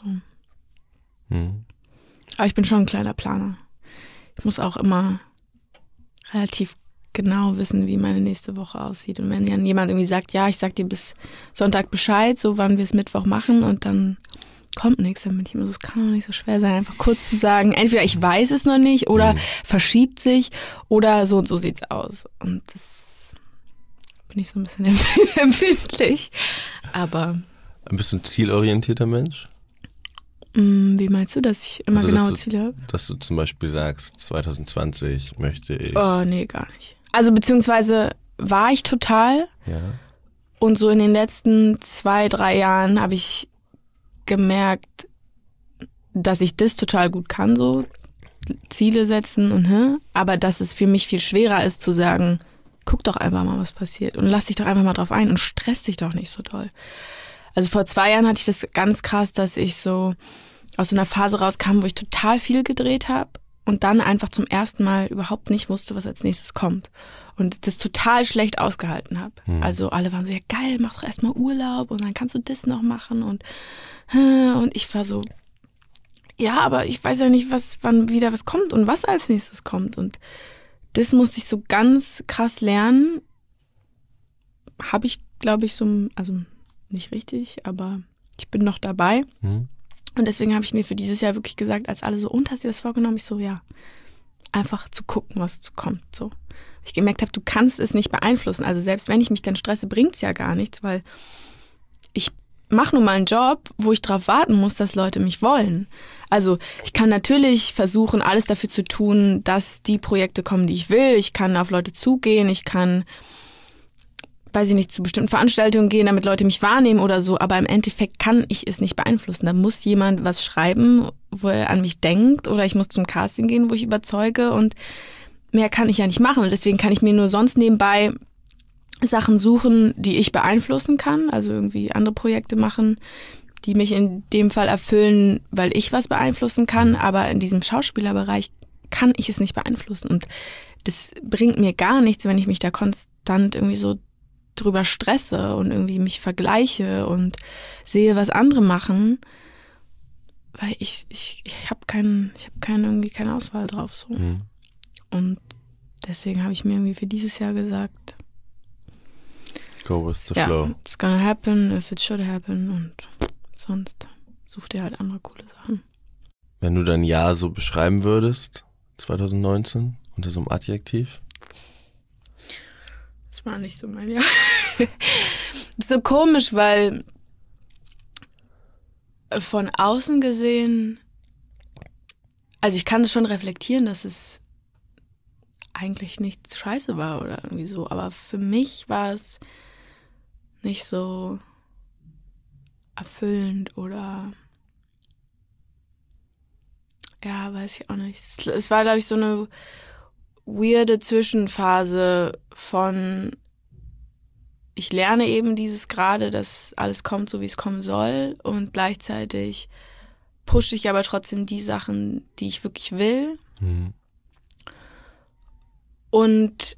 Hm. Aber ich bin schon ein kleiner Planer. Ich muss auch immer relativ genau wissen, wie meine nächste Woche aussieht. Und wenn dann jemand irgendwie sagt, ja, ich sag dir bis Sonntag Bescheid, so wann wir es Mittwoch machen und dann kommt nichts, dann bin ich immer so, es kann doch nicht so schwer sein, einfach kurz zu sagen, entweder ich weiß es noch nicht oder hm. verschiebt sich oder so und so sieht's aus. Und das bin ich so ein bisschen empfindlich. Aber.
Bist du ein zielorientierter Mensch?
Wie meinst du, dass ich immer also, genaue
du,
Ziele habe?
Dass du zum Beispiel sagst, zwanzig zwanzig möchte ich.
Oh, nee, gar nicht. Also beziehungsweise war ich total.
Ja.
Und so in den letzten zwei, drei Jahren habe ich gemerkt, dass ich das total gut kann, so Ziele setzen und hä? Aber dass es für mich viel schwerer ist zu sagen, guck doch einfach mal, was passiert und lass dich doch einfach mal drauf ein und stress dich doch nicht so doll. Also vor zwei Jahren hatte ich das ganz krass, dass ich so aus so einer Phase rauskam, wo ich total viel gedreht habe und dann einfach zum ersten Mal überhaupt nicht wusste, was als nächstes kommt. Und das total schlecht ausgehalten habe. Mhm. Also alle waren so, ja geil, mach doch erstmal Urlaub und dann kannst du das noch machen. Und, und ich war so, ja, aber ich weiß ja nicht, was, wann wieder was kommt und was als nächstes kommt. Und das musste ich so ganz krass lernen. Habe ich, glaube ich, so, also nicht richtig, aber ich bin noch dabei. Mhm. Und deswegen habe ich mir für dieses Jahr wirklich gesagt, als alle so, und hast du das vorgenommen? Ich so, ja, einfach zu gucken, was kommt. So. Ich gemerkt habe, du kannst es nicht beeinflussen. Also selbst wenn ich mich dann stresse, bringt es ja gar nichts, weil ich mache nun mal einen Job, wo ich darauf warten muss, dass Leute mich wollen. Also ich kann natürlich versuchen, alles dafür zu tun, dass die Projekte kommen, die ich will. Ich kann auf Leute zugehen, ich kann, weiß ich nicht, zu bestimmten Veranstaltungen gehen, damit Leute mich wahrnehmen oder so. Aber im Endeffekt kann ich es nicht beeinflussen. Da muss jemand was schreiben, wo er an mich denkt, oder ich muss zum Casting gehen, wo ich überzeuge, und mehr kann ich ja nicht machen. Und deswegen kann ich mir nur sonst nebenbei Sachen suchen, die ich beeinflussen kann. Also irgendwie andere Projekte machen, die mich in dem Fall erfüllen, weil ich was beeinflussen kann. Aber in diesem Schauspielerbereich kann ich es nicht beeinflussen. Und das bringt mir gar nichts, wenn ich mich da konstant irgendwie so drüber stresse und irgendwie mich vergleiche und sehe, was andere machen. Weil ich, ich, ich habe keinen, ich habe keinen, irgendwie keine Auswahl drauf. So. Mhm. Und deswegen habe ich mir irgendwie für dieses Jahr gesagt,
go with the
ja,
flow.
It's gonna happen if it should happen, und sonst such dir halt andere coole Sachen.
Wenn du dein Jahr so beschreiben würdest, zwanzig neunzehn, unter so einem Adjektiv?
Das war nicht so mein Jahr. So komisch, weil von außen gesehen, also ich kann es schon reflektieren, dass es eigentlich nichts scheiße war oder irgendwie so, aber für mich war es nicht so erfüllend oder ja, weiß ich auch nicht. Es, es war, glaube ich, so eine weirde Zwischenphase von ich lerne eben dieses gerade, dass alles kommt, so wie es kommen soll, und gleichzeitig pushe ich aber trotzdem die Sachen, die ich wirklich will. Mhm. Und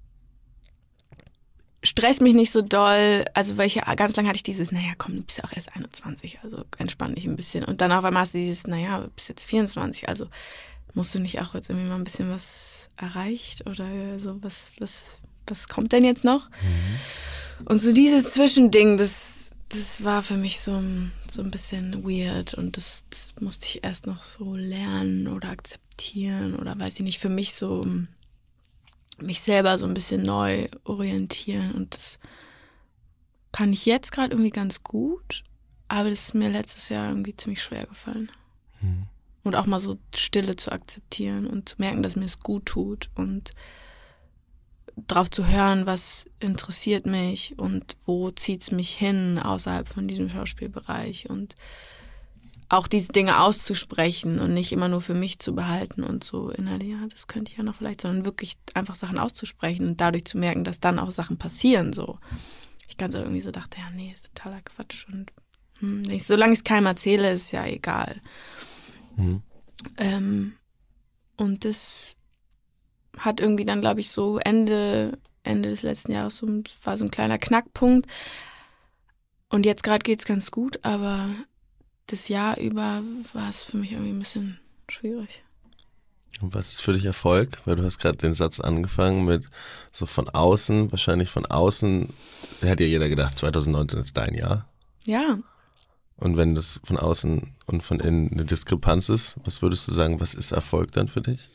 stress mich nicht so doll, also weil ich, ganz lange hatte ich dieses, naja komm, du bist ja auch erst einundzwanzig, also entspann dich ein bisschen. Und dann auf einmal hast du dieses, naja, du bist jetzt vierundzwanzig, also musst du nicht auch jetzt irgendwie mal ein bisschen was erreicht oder so, was, was, was kommt denn jetzt noch? Mhm. Und so dieses Zwischending, das, das war für mich so, so ein bisschen weird, und das, das musste ich erst noch so lernen oder akzeptieren oder weiß ich nicht, für mich so mich selber so ein bisschen neu orientieren, und das kann ich jetzt gerade irgendwie ganz gut, aber das ist mir letztes Jahr irgendwie ziemlich schwer gefallen. Mhm. Und auch mal so Stille zu akzeptieren und zu merken, dass mir es gut tut und drauf zu hören, was interessiert mich und wo zieht es mich hin außerhalb von diesem Schauspielbereich, und auch diese Dinge auszusprechen und nicht immer nur für mich zu behalten und so innerlich, ja, das könnte ich ja noch vielleicht, sondern wirklich einfach Sachen auszusprechen und dadurch zu merken, dass dann auch Sachen passieren, so. Ich ganz so irgendwie so dachte, ja, nee, ist totaler Quatsch, und hm, nicht, solange ich es keinem erzähle, ist ja egal. Mhm. Ähm, und das hat irgendwie dann, glaube ich, so Ende, Ende des letzten Jahres so, war so ein kleiner Knackpunkt. Und jetzt gerade geht's ganz gut, aber das Jahr über war es für mich irgendwie ein bisschen schwierig.
Und was ist für dich Erfolg? Weil du hast gerade den Satz angefangen mit so von außen, wahrscheinlich von außen, da hat ja jeder gedacht, zwanzig neunzehn ist dein Jahr.
Ja.
Und wenn das von außen und von innen eine Diskrepanz ist, was würdest du sagen, was ist Erfolg dann für dich?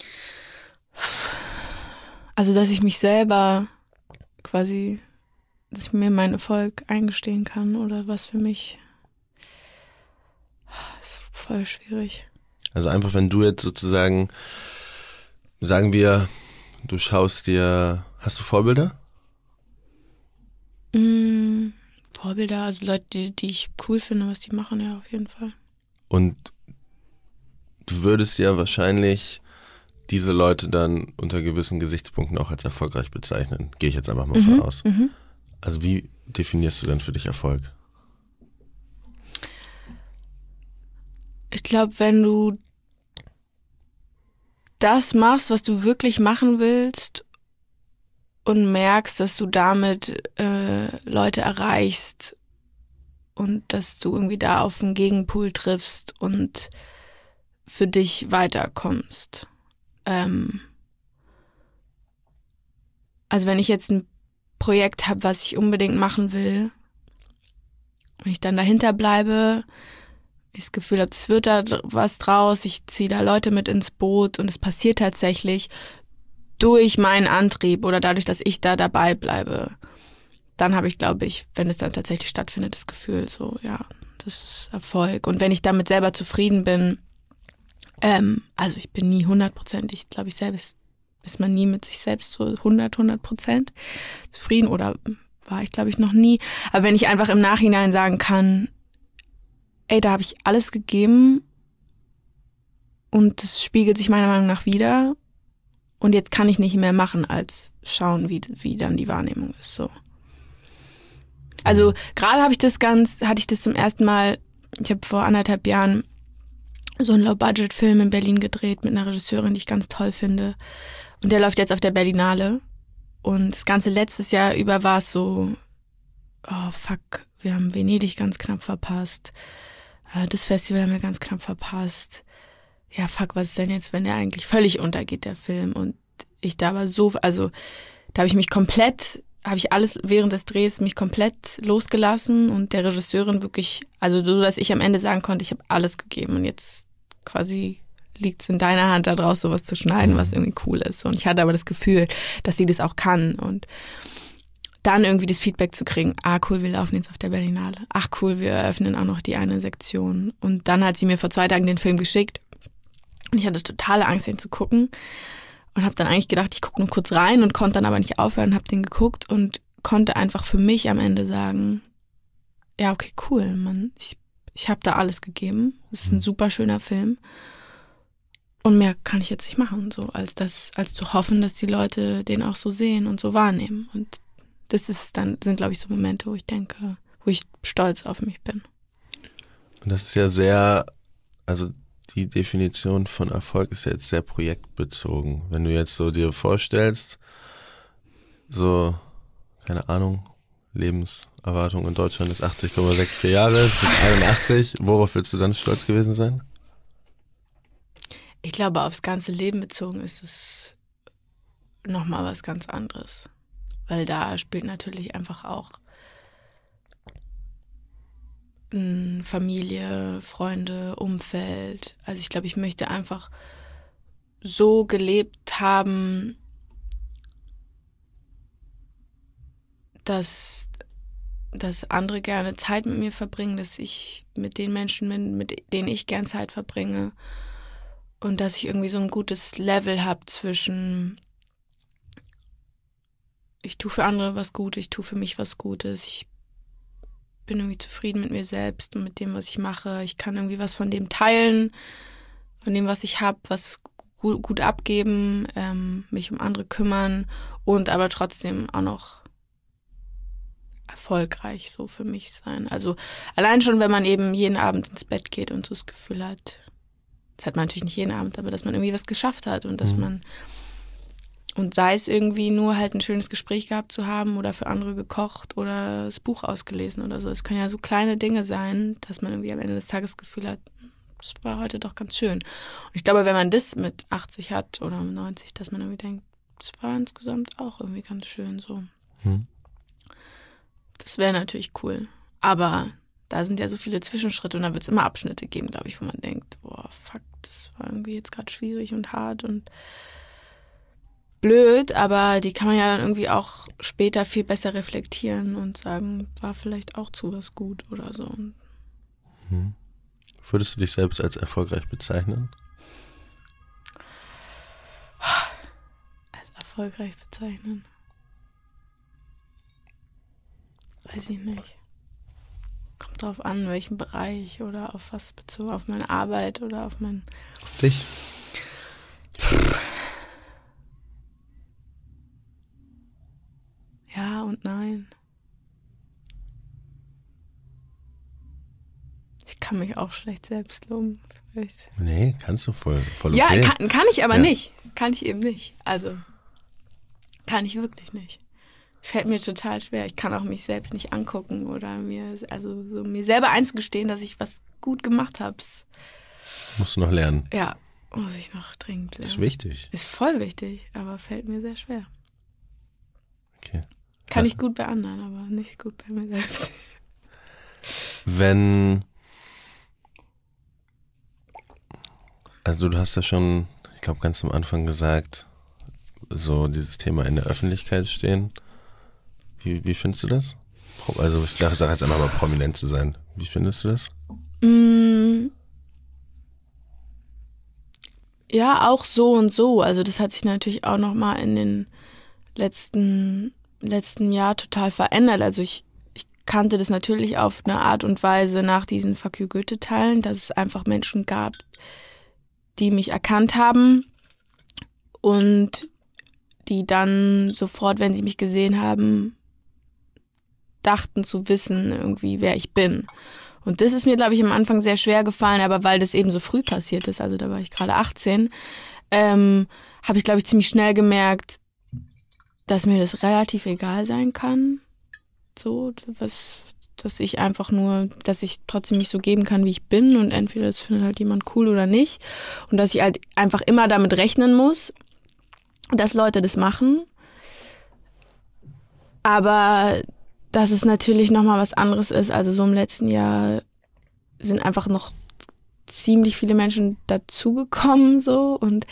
Also, dass ich mich selber quasi, dass ich mir meinen Erfolg eingestehen kann oder was für mich, ist voll schwierig.
Also einfach, wenn du jetzt sozusagen, sagen wir, du schaust dir, hast du Vorbilder?
Mm, Vorbilder, also Leute, die, die ich cool finde, was die machen, ja, auf jeden Fall.
Und du würdest ja wahrscheinlich diese Leute dann unter gewissen Gesichtspunkten auch als erfolgreich bezeichnen. Gehe ich jetzt einfach mal
mhm,
von aus.
Mhm.
Also wie definierst du denn für dich Erfolg?
Ich glaube, wenn du das machst, was du wirklich machen willst und merkst, dass du damit äh, Leute erreichst und dass du irgendwie da auf einen Gegenpol triffst und für dich weiterkommst. Ähm, also wenn ich jetzt ein Projekt habe, was ich unbedingt machen will, wenn ich dann dahinter bleibe, ich das Gefühl habe, es wird da was draus, ich ziehe da Leute mit ins Boot und es passiert tatsächlich durch meinen Antrieb oder dadurch, dass ich da dabei bleibe, dann habe ich, glaube ich, wenn es dann tatsächlich stattfindet, das Gefühl, so, ja, das ist Erfolg. Und wenn ich damit selber zufrieden bin, ähm, also ich bin nie hundertprozentig, glaube ich, selbst ist man nie mit sich selbst so hundert, hundert Prozent zufrieden oder war ich, glaube ich, noch nie. Aber wenn ich einfach im Nachhinein sagen kann, ey, da habe ich alles gegeben und das spiegelt sich meiner Meinung nach wieder und jetzt kann ich nicht mehr machen, als schauen, wie, wie dann die Wahrnehmung ist, so. Also gerade habe ich das ganz, hatte ich das zum ersten Mal, ich habe vor anderthalb Jahren so einen Low-Budget-Film in Berlin gedreht mit einer Regisseurin, die ich ganz toll finde. Und der läuft jetzt auf der Berlinale. Und das ganze letztes Jahr über war es so, oh fuck, wir haben Venedig ganz knapp verpasst. Das Festival haben wir ganz knapp verpasst. Ja, fuck, was ist denn jetzt, wenn der eigentlich völlig untergeht, der Film? Und ich da aber so, also da habe ich mich komplett, habe ich alles während des Drehs mich komplett losgelassen und der Regisseurin wirklich, also so, dass ich am Ende sagen konnte, ich habe alles gegeben und jetzt quasi liegt es in deiner Hand, da draus sowas zu schneiden, was irgendwie cool ist. Und ich hatte aber das Gefühl, dass sie das auch kann und dann irgendwie das Feedback zu kriegen, ah cool, wir laufen jetzt auf der Berlinale. Ach cool, wir eröffnen auch noch die eine Sektion. Und dann hat sie mir vor zwei Tagen den Film geschickt und ich hatte totale Angst, den zu gucken und habe dann eigentlich gedacht, ich gucke nur kurz rein und konnte dann aber nicht aufhören, habe den geguckt und konnte einfach für mich am Ende sagen, ja okay, cool, man, ich, ich habe da alles gegeben. Es ist ein super schöner Film. Und mehr kann ich jetzt nicht machen, so als das, als zu hoffen, dass die Leute den auch so sehen und so wahrnehmen. Und das ist dann, sind, glaube ich, so Momente, wo ich denke, wo ich stolz auf mich bin.
Und das ist ja sehr, also die Definition von Erfolg ist ja jetzt sehr projektbezogen. Wenn du jetzt so dir vorstellst, so, keine Ahnung, Lebenserwartung in Deutschland ist achtzig Komma vierundsechzig Jahre, bis einundachtzig, worauf willst du dann stolz gewesen sein?
Ich glaube, aufs ganze Leben bezogen ist es nochmal was ganz anderes. Weil da spielt natürlich einfach auch Familie, Freunde, Umfeld. Also ich glaube, ich möchte einfach so gelebt haben, dass, dass andere gerne Zeit mit mir verbringen, dass ich mit den Menschen bin, mit denen ich gern Zeit verbringe. Und dass ich irgendwie so ein gutes Level habe zwischen ich tue für andere was Gutes, ich tue für mich was Gutes, ich bin irgendwie zufrieden mit mir selbst und mit dem, was ich mache. Ich kann irgendwie was von dem teilen, von dem, was ich habe, was gut, gut abgeben, ähm, mich um andere kümmern und aber trotzdem auch noch erfolgreich so für mich sein. Also allein schon, wenn man eben jeden Abend ins Bett geht und so das Gefühl hat, das hat man natürlich nicht jeden Abend, aber dass man irgendwie was geschafft hat und dass mhm. man, und sei es irgendwie nur halt ein schönes Gespräch gehabt zu haben oder für andere gekocht oder das Buch ausgelesen oder so. Es können ja so kleine Dinge sein, dass man irgendwie am Ende des Tages das Gefühl hat, es war heute doch ganz schön. Und ich glaube, wenn man das mit achtzig hat oder neunzig, dass man irgendwie denkt, es war insgesamt auch irgendwie ganz schön so. Mhm. Das wäre natürlich cool. Aber da sind ja so viele Zwischenschritte und da wird es immer Abschnitte geben, glaube ich, wo man denkt, boah, fuck, das war irgendwie jetzt gerade schwierig und hart und blöd, aber die kann man ja dann irgendwie auch später viel besser reflektieren und sagen, war vielleicht auch zu was gut oder so.
Mhm. Würdest du dich selbst als erfolgreich bezeichnen?
Als erfolgreich bezeichnen? Weiß ich nicht. Kommt drauf an, welchen Bereich oder auf was bezogen, auf meine Arbeit oder auf mein...
Auf dich?
Ja und nein. Ich kann mich auch schlecht selbst loben. Vielleicht.
Nee, kannst du voll, voll
Ja,
okay.
kann, kann ich aber
Ja.
nicht. Kann ich eben nicht. Also, kann ich wirklich nicht. Fällt mir total schwer. Ich kann auch mich selbst nicht angucken oder mir, also so mir selber einzugestehen, dass ich was gut gemacht habe.
Musst du noch lernen.
Ja, muss ich noch dringend lernen.
Ist wichtig.
Ist voll wichtig, aber fällt mir sehr schwer.
Okay.
Kann
Ja.
ich gut bei anderen, aber nicht gut bei mir selbst.
Wenn, also du hast ja schon, ich glaube ganz am Anfang gesagt, so dieses Thema in der Öffentlichkeit stehen. Wie, wie findest du das? Pro- Also ich sage sag jetzt einfach mal prominent zu sein. Wie findest du das?
Mm. Ja, auch so und so. Also das hat sich natürlich auch nochmal in den letzten, letzten Jahr total verändert. Also ich, ich kannte das natürlich auf eine Art und Weise nach diesen Fuck you Goethe-Teilen, dass es einfach Menschen gab, die mich erkannt haben und die dann sofort, wenn sie mich gesehen haben, dachten zu wissen irgendwie, wer ich bin. Und das ist mir, glaube ich, am Anfang sehr schwer gefallen, aber weil das eben so früh passiert ist, also da war ich gerade achtzehn, ähm, habe ich, glaube ich, ziemlich schnell gemerkt, dass mir das relativ egal sein kann. So, was, dass ich einfach nur, dass ich trotzdem mich so geben kann, wie ich bin und entweder das findet halt jemand cool oder nicht. Und dass ich halt einfach immer damit rechnen muss, dass Leute das machen. Aber dass es natürlich nochmal was anderes ist. Also so im letzten Jahr sind einfach noch ziemlich viele Menschen dazugekommen so und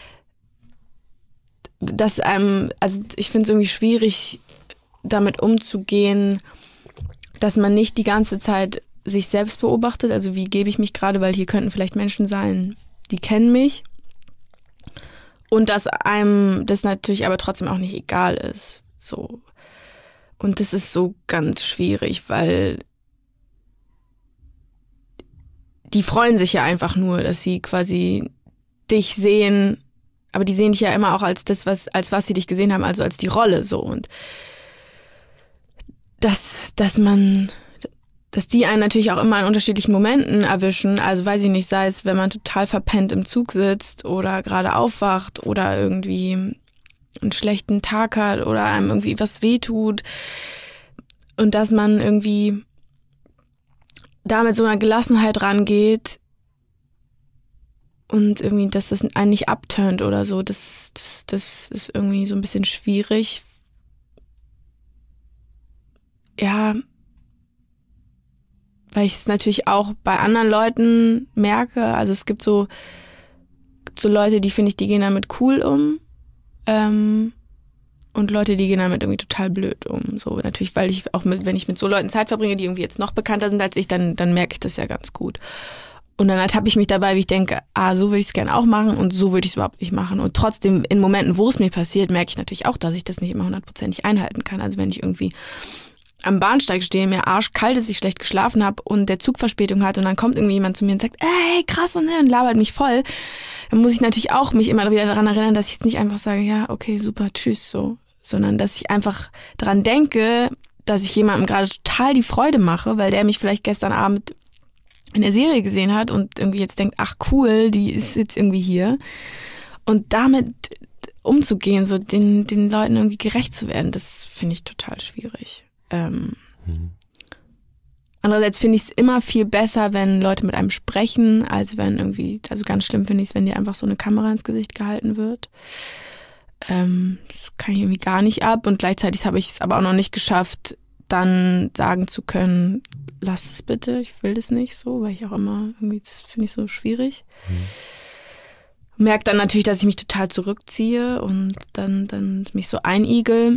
dass einem, also ich finde es irgendwie schwierig, damit umzugehen, dass man nicht die ganze Zeit sich selbst beobachtet. Also wie gebe ich mich gerade, weil hier könnten vielleicht Menschen sein, die kennen mich. Und dass einem das natürlich aber trotzdem auch nicht egal ist. So. Und das ist so ganz schwierig, weil die freuen sich ja einfach nur, dass sie quasi dich sehen, aber die sehen dich ja immer auch als das, was, als was sie dich gesehen haben, also als die Rolle so. Und dass, dass man, dass die einen natürlich auch immer in unterschiedlichen Momenten erwischen. Also weiß ich nicht, sei es, wenn man total verpennt im Zug sitzt oder gerade aufwacht oder irgendwie einen schlechten Tag hat oder einem irgendwie was wehtut. Und dass man irgendwie da mit so einer Gelassenheit rangeht und irgendwie, dass das einen nicht abturnt oder so, das, das, das ist irgendwie so ein bisschen schwierig. Ja, weil ich es natürlich auch bei anderen Leuten merke. Also es gibt so, gibt so Leute, die finde ich, die gehen damit cool um. Ähm, und Leute, die gehen damit irgendwie total blöd um. So natürlich, weil ich auch mit, wenn ich mit so Leuten Zeit verbringe, die irgendwie jetzt noch bekannter sind als ich, dann, dann merke ich das ja ganz gut. Und dann ertappe ich mich dabei, wie ich denke, ah, so würde ich es gerne auch machen und so würde ich es überhaupt nicht machen. Und trotzdem, in Momenten, wo es mir passiert, merke ich natürlich auch, dass ich das nicht immer hundertprozentig einhalten kann. Also wenn ich irgendwie am Bahnsteig stehe, mir arschkalt ist, ich schlecht geschlafen habe und der Zug Verspätung hat und dann kommt irgendwie jemand zu mir und sagt, ey, krass und, und labert mich voll, dann muss ich natürlich auch mich immer wieder daran erinnern, dass ich jetzt nicht einfach sage, ja, okay, super, tschüss, so, sondern dass ich einfach daran denke, dass ich jemandem gerade total die Freude mache, weil der mich vielleicht gestern Abend in der Serie gesehen hat und irgendwie jetzt denkt, ach cool, die ist jetzt irgendwie hier. Und damit umzugehen, so den, den Leuten irgendwie gerecht zu werden, das finde ich total schwierig. Ähm, mhm. Andererseits finde ich es immer viel besser, wenn Leute mit einem sprechen, als wenn irgendwie, also ganz schlimm finde ich es, wenn dir einfach so eine Kamera ins Gesicht gehalten wird. Ähm, das kann ich irgendwie gar nicht ab und gleichzeitig habe ich es aber auch noch nicht geschafft, dann sagen zu können, lass es bitte, ich will das nicht so, weil ich auch immer, irgendwie, das finde ich so schwierig. Mhm. Merke dann natürlich, dass ich mich total zurückziehe und dann, dann mich so einigel.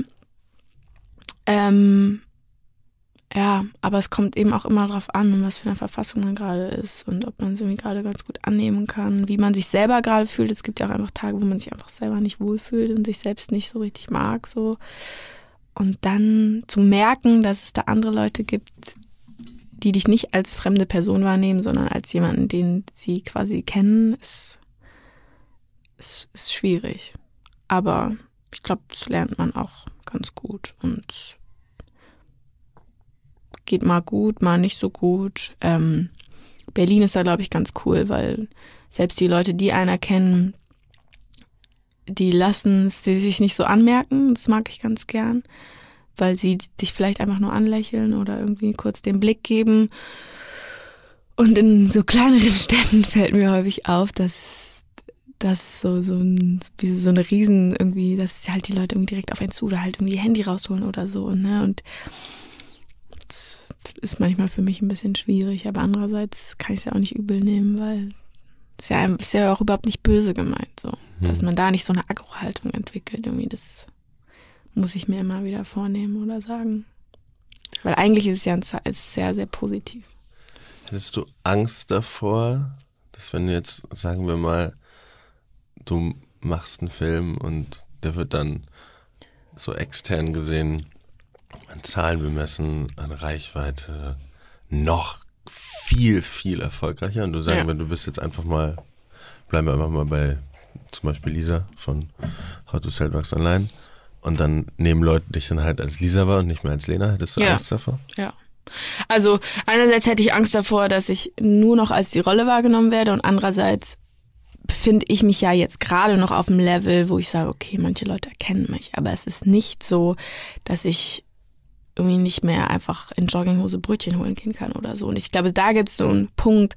Ähm, ja, aber es kommt eben auch immer drauf an, was für eine Verfassung man gerade ist und ob man es irgendwie gerade ganz gut annehmen kann, wie man sich selber gerade fühlt. Es gibt ja auch einfach Tage, wo man sich einfach selber nicht wohlfühlt und sich selbst nicht so richtig mag, so. Und dann zu merken, dass es da andere Leute gibt, die dich nicht als fremde Person wahrnehmen, sondern als jemanden, den sie quasi kennen, ist, ist, ist schwierig. Aber ich glaube, das lernt man auch ganz gut und geht mal gut, mal nicht so gut. Ähm, Berlin ist da, glaube ich, ganz cool, weil selbst die Leute, die einer kennen, die lassen es sich nicht so anmerken. Das mag ich ganz gern, weil sie dich vielleicht einfach nur anlächeln oder irgendwie kurz den Blick geben. Und in so kleineren Städten fällt mir häufig auf, dass das so, so, ein, wie so eine Riesen irgendwie, dass halt die Leute irgendwie direkt auf einen zu oder halt irgendwie ihr Handy rausholen oder so. Ne? Und das ist manchmal für mich ein bisschen schwierig, aber andererseits kann ich es ja auch nicht übel nehmen, weil es ja, ist ja auch überhaupt nicht böse gemeint, so, hm. dass man da nicht so eine Agro-Haltung entwickelt. Irgendwie das muss ich mir immer wieder vornehmen oder sagen. Weil eigentlich ist es ja ein, ist sehr, sehr positiv.
Hättest du Angst davor, dass wenn du jetzt, sagen wir mal, du machst einen Film und der wird dann so extern gesehen an Zahlen bemessen, an Reichweite, noch viel, viel erfolgreicher und du sagen, ja. wenn du bist jetzt einfach mal, bleiben wir einfach mal bei zum Beispiel Lisa von How to Sell Drugs Online und dann nehmen Leute dich dann halt als Lisa wahr und nicht mehr als Lena. Hättest du
ja.
Angst davor?
Ja. Also einerseits hätte ich Angst davor, dass ich nur noch als die Rolle wahrgenommen werde und andererseits befinde ich mich ja jetzt gerade noch auf dem Level, wo ich sage, okay, manche Leute erkennen mich, aber es ist nicht so, dass ich irgendwie nicht mehr einfach in Jogginghose Brötchen holen gehen kann oder so. Und ich glaube, da gibt es so einen Punkt,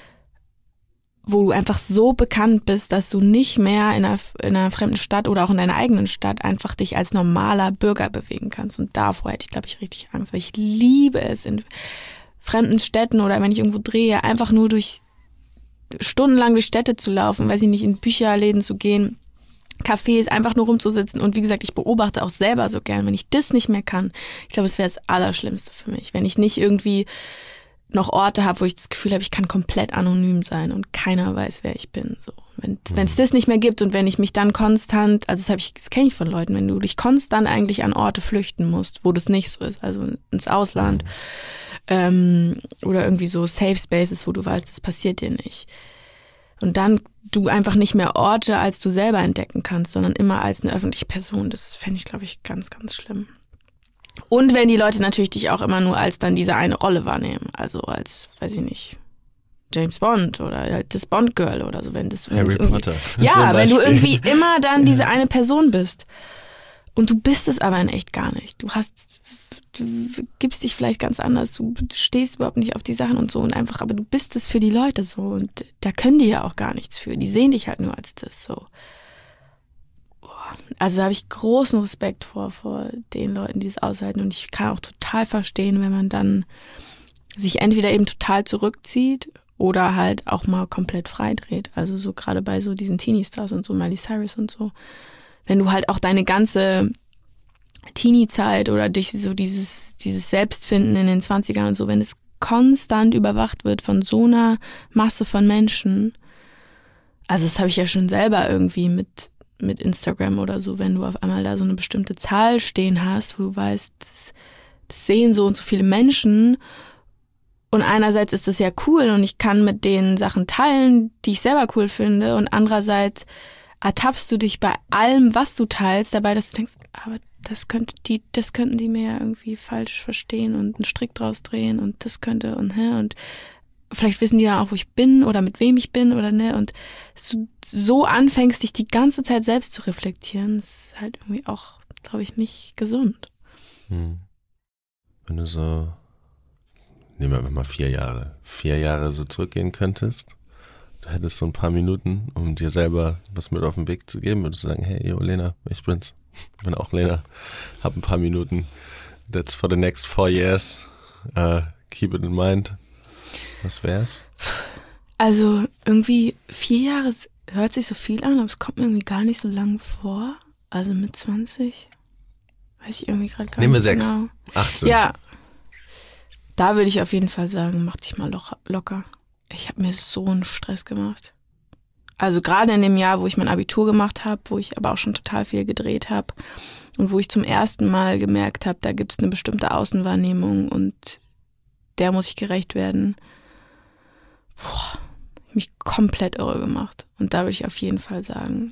wo du einfach so bekannt bist, dass du nicht mehr in einer, in einer fremden Stadt oder auch in deiner eigenen Stadt einfach dich als normaler Bürger bewegen kannst. Und davor hätte ich, glaube ich, richtig Angst, weil ich liebe es, in fremden Städten oder wenn ich irgendwo drehe, einfach nur durch stundenlang durch Städte zu laufen, weiß ich nicht, in Bücherläden zu gehen, Cafés, einfach nur rumzusitzen. Und wie gesagt, ich beobachte auch selber so gern. Wenn ich das nicht mehr kann, ich glaube, es wäre das Allerschlimmste für mich. Wenn ich nicht irgendwie noch Orte habe, wo ich das Gefühl habe, ich kann komplett anonym sein und keiner weiß, wer ich bin. So. Wenn es das nicht mehr gibt und wenn ich mich dann konstant, also das, hab ich, das kenne ich von Leuten, wenn du dich konstant eigentlich an Orte flüchten musst, wo das nicht so ist, also ins Ausland ähm, oder irgendwie so Safe Spaces, wo du weißt, das passiert dir nicht. Und dann du einfach nicht mehr Orte als du selber entdecken kannst, sondern immer als eine öffentliche Person. Das fände ich, glaube ich, ganz, ganz schlimm. Und wenn die Leute natürlich dich auch immer nur als dann diese eine Rolle wahrnehmen. Also als, weiß ich nicht, James Bond oder halt das Bond-Girl oder so. Wenn das,
Harry Potter.
Ja, wenn du irgendwie immer dann diese eine Person bist. Und du bist es aber in echt gar nicht. Du hast, du gibst dich vielleicht ganz anders. Du stehst überhaupt nicht auf die Sachen und so und einfach, aber du bist es für die Leute so. Und da können die ja auch gar nichts für. Die sehen dich halt nur als das so. Also da habe ich großen Respekt vor, vor den Leuten, die es aushalten. Und ich kann auch total verstehen, wenn man dann sich entweder eben total zurückzieht oder halt auch mal komplett freidreht. Also so gerade bei so diesen Teenie-Stars und so, Miley Cyrus und so. Wenn du halt auch deine ganze Teenie-Zeit oder dich so dieses, dieses Selbstfinden in den zwanzigern und so, wenn es konstant überwacht wird von so einer Masse von Menschen. Also das habe ich ja schon selber irgendwie mit mit Instagram oder so, wenn du auf einmal da so eine bestimmte Zahl stehen hast, wo du weißt, das, das sehen so und so viele Menschen und einerseits ist das ja cool und ich kann mit denen Sachen teilen, die ich selber cool finde und andererseits ertappst du dich bei allem, was du teilst, dabei, dass du denkst, aber das könnte die, das könnten die mir ja irgendwie falsch verstehen und einen Strick draus drehen und das könnte und hä und vielleicht wissen die dann auch, wo ich bin oder mit wem ich bin oder ne und du so anfängst, dich die ganze Zeit selbst zu reflektieren, ist halt irgendwie auch, glaube ich, nicht gesund.
Hm. Wenn du so, nehmen wir einfach mal vier Jahre, vier Jahre so zurückgehen könntest, du hättest so ein paar Minuten, um dir selber was mit auf den Weg zu geben, würdest du sagen, hey, yo, Lena, ich bin's, ich bin auch Lena, hab ein paar Minuten, that's for the next four years, uh, keep it in mind. Was wär's?
Also irgendwie vier Jahre hört sich so viel an, aber es kommt mir irgendwie gar nicht so lang vor. Also mit zwanzig weiß ich irgendwie gerade gar
Nehmen
nicht
wir
genau.
sechs, achtzehn.
Ja, da würde ich auf jeden Fall sagen, mach dich mal locker. Ich habe mir so einen Stress gemacht. Also gerade in dem Jahr, wo ich mein Abitur gemacht habe, wo ich aber auch schon total viel gedreht habe und wo ich zum ersten Mal gemerkt habe, da gibt es eine bestimmte Außenwahrnehmung und der muss ich gerecht werden. Boah, ich mich komplett irre gemacht. Und da würde ich auf jeden Fall sagen,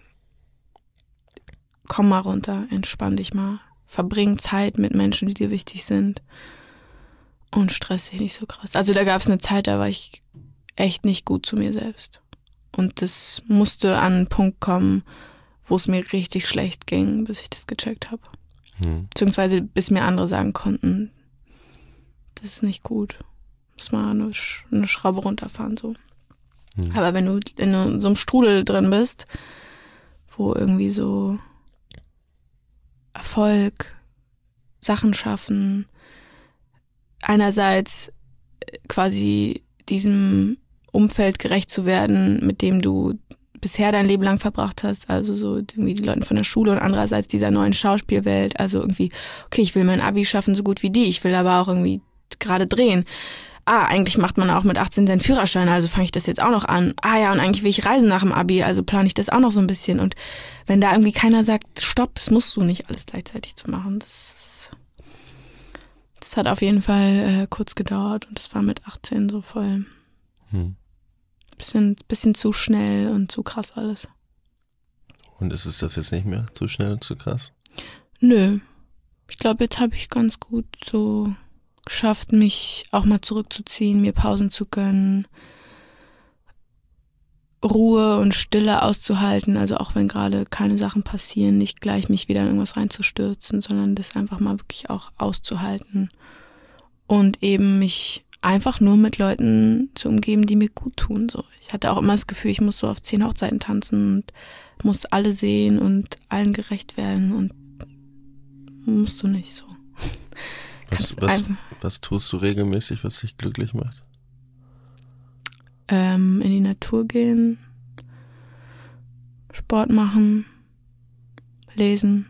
komm mal runter, entspann dich mal, verbring Zeit mit Menschen, die dir wichtig sind und stress dich nicht so krass. Also da gab es eine Zeit, da war ich echt nicht gut zu mir selbst. Und das musste an einen Punkt kommen, wo es mir richtig schlecht ging, bis ich das gecheckt habe. Hm. Beziehungsweise bis mir andere sagen konnten, das ist nicht gut. Muss mal eine, Sch- eine Schraube runterfahren, so. Hm. Aber wenn du in so einem Strudel drin bist, wo irgendwie so Erfolg, Sachen schaffen, einerseits quasi diesem Umfeld gerecht zu werden, mit dem du bisher dein Leben lang verbracht hast, also so irgendwie die Leute von der Schule und andererseits dieser neuen Schauspielwelt, also irgendwie, okay, ich will mein Abi schaffen, so gut wie die, ich will aber auch irgendwie gerade drehen. Ah, eigentlich macht man auch mit achtzehn seinen Führerschein, also fange ich das jetzt auch noch an. Ah ja, und eigentlich will ich reisen nach dem Abi, also plane ich das auch noch so ein bisschen. Und wenn da irgendwie keiner sagt, stopp, das musst du nicht alles gleichzeitig zu machen, das, das hat auf jeden Fall äh, kurz gedauert und das war mit achtzehn so voll. Hm. Bisschen, bisschen zu schnell und zu krass alles.
Und ist es das jetzt nicht mehr zu schnell und zu krass?
Nö. Ich glaube, jetzt habe ich ganz gut so geschafft, mich auch mal zurückzuziehen, mir Pausen zu gönnen, Ruhe und Stille auszuhalten, also auch wenn gerade keine Sachen passieren, nicht gleich mich wieder in irgendwas reinzustürzen, sondern das einfach mal wirklich auch auszuhalten und eben mich einfach nur mit Leuten zu umgeben, die mir gut tun. So. Ich hatte auch immer das Gefühl, ich muss so auf zehn Hochzeiten tanzen und muss alle sehen und allen gerecht werden und musst du nicht so.
Was, was, was tust du regelmäßig, was dich glücklich macht?
Ähm, in die Natur gehen, Sport machen, lesen.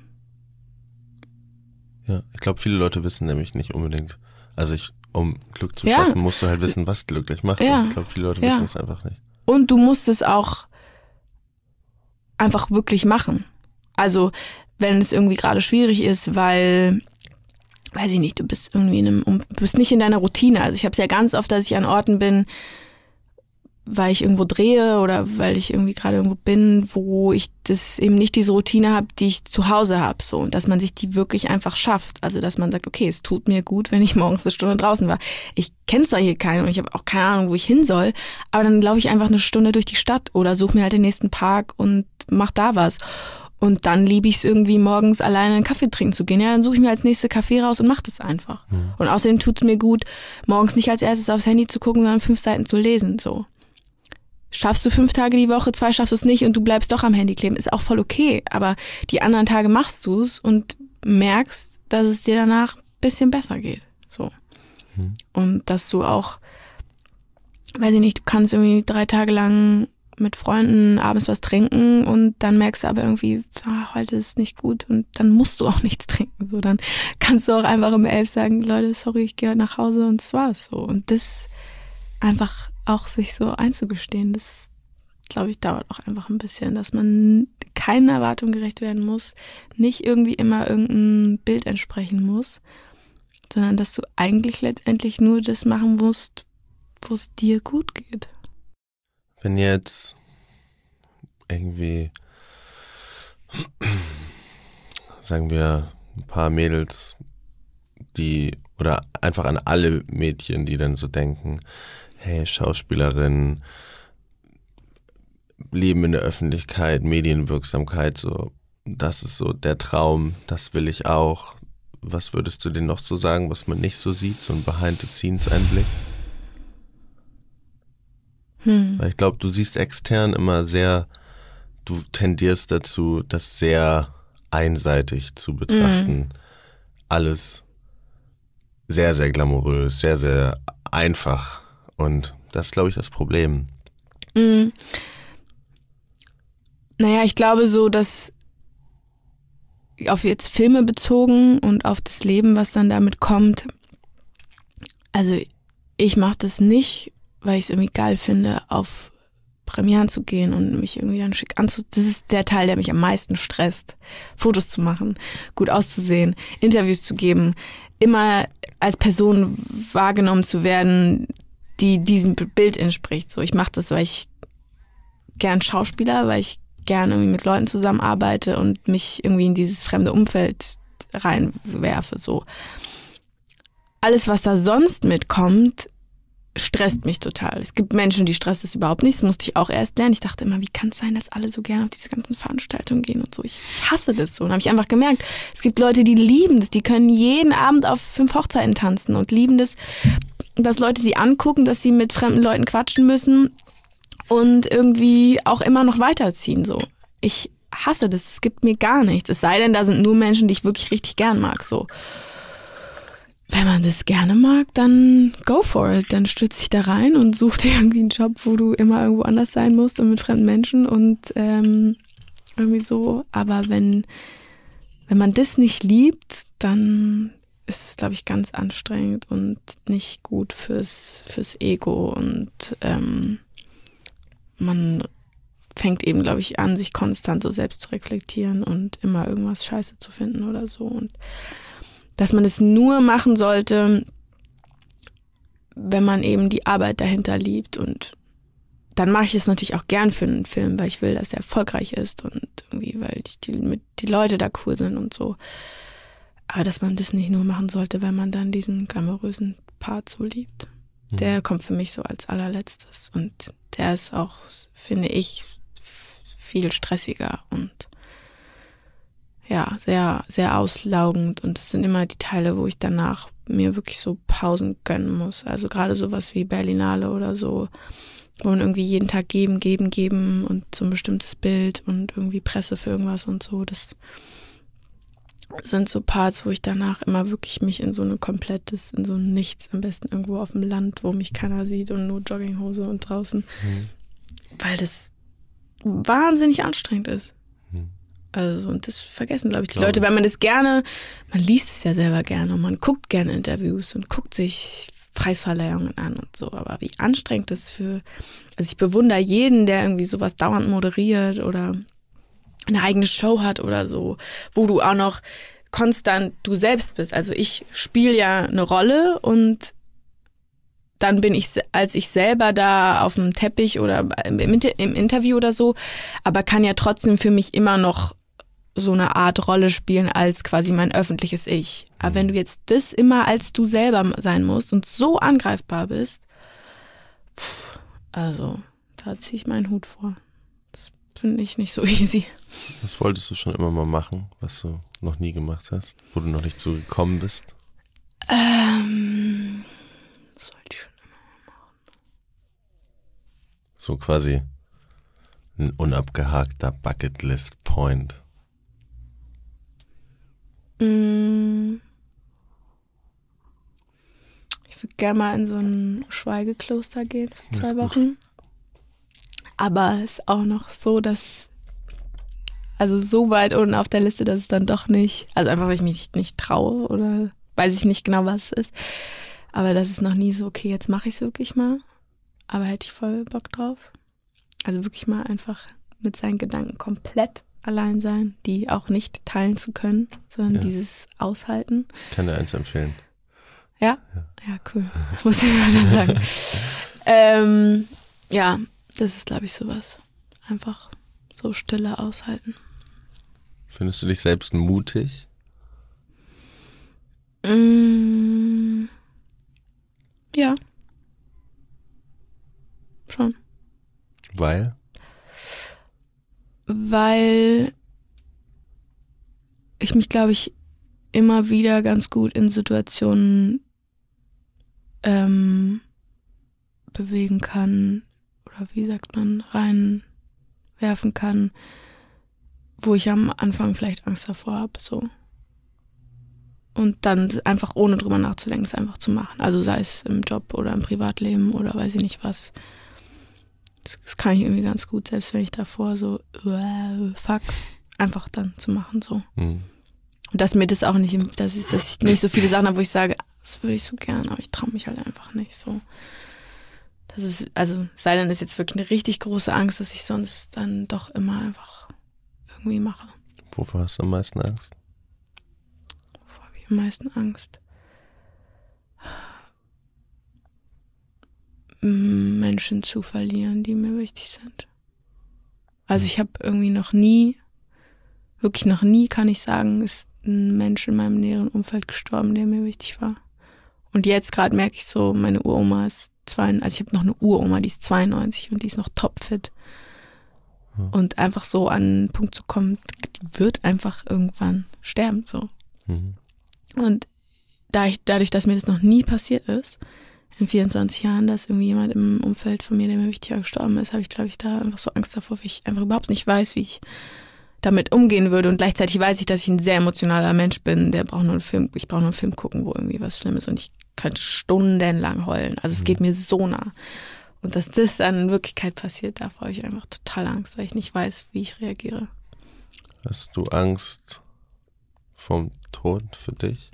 Ja, ich glaube, viele Leute wissen nämlich nicht unbedingt, also ich um Glück zu
ja.
schaffen, musst du halt wissen, was glücklich macht.
Ja.
Und ich glaube, viele Leute
ja.
wissen es einfach nicht.
Und du musst es auch einfach wirklich machen. Also, wenn es irgendwie gerade schwierig ist, weil, weiß ich nicht, du bist irgendwie in einem, du bist nicht in deiner Routine. Also ich habe es ja ganz oft, dass ich an Orten bin, weil ich irgendwo drehe oder weil ich irgendwie gerade irgendwo bin, wo ich das eben nicht diese Routine habe, die ich zu Hause habe, so, und dass man sich die wirklich einfach schafft. Also dass man sagt, okay, es tut mir gut, wenn ich morgens eine Stunde draußen war. Ich kenne zwar hier keinen und ich habe auch keine Ahnung, wo ich hin soll, aber dann laufe ich einfach eine Stunde durch die Stadt oder suche mir halt den nächsten Park und mach da was. Und dann liebe ich es irgendwie morgens alleine einen Kaffee trinken zu gehen. Ja, dann suche ich mir als nächste Kaffee raus und mache das einfach. Mhm. Und außerdem tut es mir gut, morgens nicht als erstes aufs Handy zu gucken, sondern fünf Seiten zu lesen, so. Schaffst du fünf Tage die Woche, zwei schaffst du es nicht und du bleibst doch am Handy kleben, ist auch voll okay. Aber die anderen Tage machst du es und merkst, dass es dir danach ein bisschen besser geht. So. Mhm. Und dass du auch, weiß ich nicht, du kannst irgendwie drei Tage lang mit Freunden abends was trinken und dann merkst du aber irgendwie, ah, heute ist es nicht gut und dann musst du auch nichts trinken. So, dann kannst du auch einfach um elf sagen, Leute, sorry, ich gehe heute nach Hause und das war's so. Und das einfach auch sich so einzugestehen, das, glaube ich, dauert auch einfach ein bisschen, dass man keinen Erwartungen gerecht werden muss, nicht irgendwie immer irgendein Bild entsprechen muss, sondern dass du eigentlich letztendlich nur das machen musst, wo es dir gut geht.
Wenn jetzt irgendwie, sagen wir, ein paar Mädels, die, oder einfach an alle Mädchen, die dann so denken, hey, Schauspielerin, Leben in der Öffentlichkeit, Medienwirksamkeit, so, das ist so der Traum, das will ich auch. Was würdest du denen noch so sagen, was man nicht so sieht, so ein Behind-the-Scenes-Einblick? Hm. Weil ich glaube, du siehst extern immer sehr, du tendierst dazu, das sehr einseitig zu betrachten. Hm. Alles sehr, sehr glamourös, sehr, sehr einfach. Und das ist, glaube ich, das Problem.
Mm. Naja, ich glaube so, dass auf jetzt Filme bezogen und auf das Leben, was dann damit kommt, also ich mache das nicht, weil ich es irgendwie geil finde, auf Premieren zu gehen und mich irgendwie dann schick anzuziehen. Das ist der Teil, der mich am meisten stresst. Fotos zu machen, gut auszusehen, Interviews zu geben, immer als Person wahrgenommen zu werden, die diesem Bild entspricht. So, ich mache das, weil ich gern Schauspieler, weil ich gern irgendwie mit Leuten zusammenarbeite und mich irgendwie in dieses fremde Umfeld reinwerfe. So. Alles, was da sonst mitkommt, stresst mich total. Es gibt Menschen, die stresst es überhaupt nicht. Das musste ich auch erst lernen. Ich dachte immer, wie kann es sein, dass alle so gerne auf diese ganzen Veranstaltungen gehen und so. Ich, ich hasse das so. Und habe ich einfach gemerkt, es gibt Leute, die lieben das. Die können jeden Abend auf fünf Hochzeiten tanzen und lieben das, dass Leute sie angucken, dass sie mit fremden Leuten quatschen müssen und irgendwie auch immer noch weiterziehen. So. Ich hasse das. Es gibt mir gar nichts. Es sei denn, da sind nur Menschen, die ich wirklich richtig gern mag. So. Wenn man das gerne mag, dann go for it. Dann stütz dich da rein und such dir irgendwie einen Job, wo du immer irgendwo anders sein musst und mit fremden Menschen und ähm, irgendwie so. Aber wenn, wenn man das nicht liebt, dann ist es, glaube ich, ganz anstrengend und nicht gut fürs, fürs Ego. Und ähm, man fängt eben, glaube ich, an, sich konstant so selbst zu reflektieren und immer irgendwas scheiße zu finden oder so. Und dass man es nur machen sollte, wenn man eben die Arbeit dahinter liebt. Und dann mache ich es natürlich auch gern für einen Film, weil ich will, dass er erfolgreich ist und irgendwie, weil die, mit, die Leute da cool sind und so. Aber dass man das nicht nur machen sollte, wenn man dann diesen glamourösen Part so liebt. Mhm. Der kommt für mich so als allerletztes. Und der ist auch, finde ich, viel stressiger und ja, sehr, sehr auslaugend. Und das sind immer die Teile, wo ich danach mir wirklich so Pausen gönnen muss. Also gerade sowas wie Berlinale oder so, wo man irgendwie jeden Tag geben, geben, geben und so ein bestimmtes Bild und irgendwie Presse für irgendwas und so. Das sind so Parts, wo ich danach immer wirklich mich in so eine komplettes, in so ein Nichts, am besten irgendwo auf dem Land, wo mich keiner sieht und nur Jogginghose und draußen. Mhm. Weil das wahnsinnig anstrengend ist. Also, und das vergessen, glaube ich, die Leute, weil man das gerne, man liest es ja selber gerne und man guckt gerne Interviews und guckt sich Preisverleihungen an und so. Aber wie anstrengend das für, also ich bewundere jeden, der irgendwie sowas dauernd moderiert oder eine eigene Show hat oder so, wo du auch noch konstant du selbst bist. Also ich spiele ja eine Rolle und dann bin ich als ich selber da auf dem Teppich oder im, im Interview oder so, aber kann ja trotzdem für mich immer noch so eine Art Rolle spielen als quasi mein öffentliches Ich. Aber wenn du jetzt das immer als du selber sein musst und so angreifbar bist, pff, also da ziehe ich meinen Hut vor. Das finde ich nicht so easy.
Was wolltest du schon immer mal machen, was du noch nie gemacht hast, wo du noch nicht so gekommen bist?
Ähm, was wollte ich schon immer mal machen?
So quasi ein unabgehakter Bucketlist-Point.
Mm. Ich würde gerne mal in so ein Schweigekloster gehen für zwei Wochen. Aber es ist auch noch so, dass, also so weit unten auf der Liste, dass es dann doch nicht, also einfach, weil ich mich nicht, nicht traue oder weiß ich nicht genau, was es ist. Aber das ist noch nie so, okay, jetzt mache ich es wirklich mal. Aber hätte ich voll Bock drauf. Also wirklich mal einfach mit seinen Gedanken komplett allein sein, die auch nicht teilen zu können, sondern ja. Dieses Aushalten.
Kann dir eins empfehlen.
Ja? Ja, ja, cool. Muss ich mal dann sagen. ähm, ja, das ist, glaube ich, sowas. Einfach so Stille aushalten.
Findest du dich selbst mutig?
Mm, ja. Schon.
Weil?
Weil ich mich, glaube ich, immer wieder ganz gut in Situationen ähm, bewegen kann oder wie sagt man, reinwerfen kann, wo ich am Anfang vielleicht Angst davor habe, so. Und dann einfach ohne drüber nachzudenken, es einfach zu machen. Also sei es im Job oder im Privatleben oder weiß ich nicht was. Das, das kann ich irgendwie ganz gut, selbst wenn ich davor so, uh, fuck, einfach dann zu machen, so. Mhm. Und dass mir das auch nicht, dass ich, dass ich nicht so viele Sachen habe, wo ich sage, das würde ich so gern, aber ich traue mich halt einfach nicht, so. Das ist, also, sei denn, ist jetzt wirklich eine richtig große Angst, dass ich sonst dann doch immer einfach irgendwie mache.
Wovor hast du am meisten Angst?
Wovor habe ich am meisten Angst? Menschen zu verlieren, die mir wichtig sind. Also ich habe irgendwie noch nie, wirklich noch nie, kann ich sagen, ist ein Mensch in meinem näheren Umfeld gestorben, der mir wichtig war. Und jetzt gerade merke ich so, meine Uroma ist zwei, also ich habe noch eine Uroma, die ist zweiundneunzig und die ist noch topfit. Ja. Und einfach so an einen Punkt zu kommen, die wird einfach irgendwann sterben, so. Mhm. Und da ich, dadurch, dass mir das noch nie passiert ist, in vierundzwanzig Jahren, dass irgendwie jemand im Umfeld von mir, der mir wichtig war, gestorben ist, habe ich, glaube ich, da einfach so Angst davor, weil ich einfach überhaupt nicht weiß, wie ich damit umgehen würde. Und gleichzeitig weiß ich, dass ich ein sehr emotionaler Mensch bin, der braucht nur einen Film, ich brauche nur einen Film gucken, wo irgendwie was Schlimmes ist und ich könnte stundenlang heulen. Also es geht mir so nah. Und dass das dann in Wirklichkeit passiert, davor habe ich einfach total Angst, weil ich nicht weiß, wie ich reagiere.
Hast du Angst vom Tod für dich?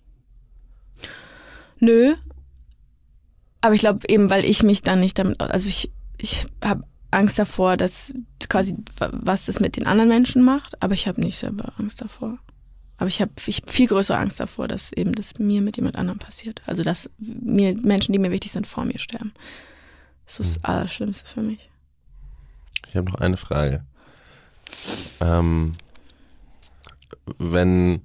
Nö. Aber ich glaube eben, weil ich mich dann nicht damit, also ich, ich habe Angst davor, dass quasi, was das mit den anderen Menschen macht, aber ich habe nicht selber Angst davor. Aber ich habe ich hab viel größere Angst davor, dass eben das mir mit jemand anderem passiert. Also dass mir Menschen, die mir wichtig sind, vor mir sterben. Das ist das Allerschlimmste für mich.
Ich habe noch eine Frage. Ähm, wenn,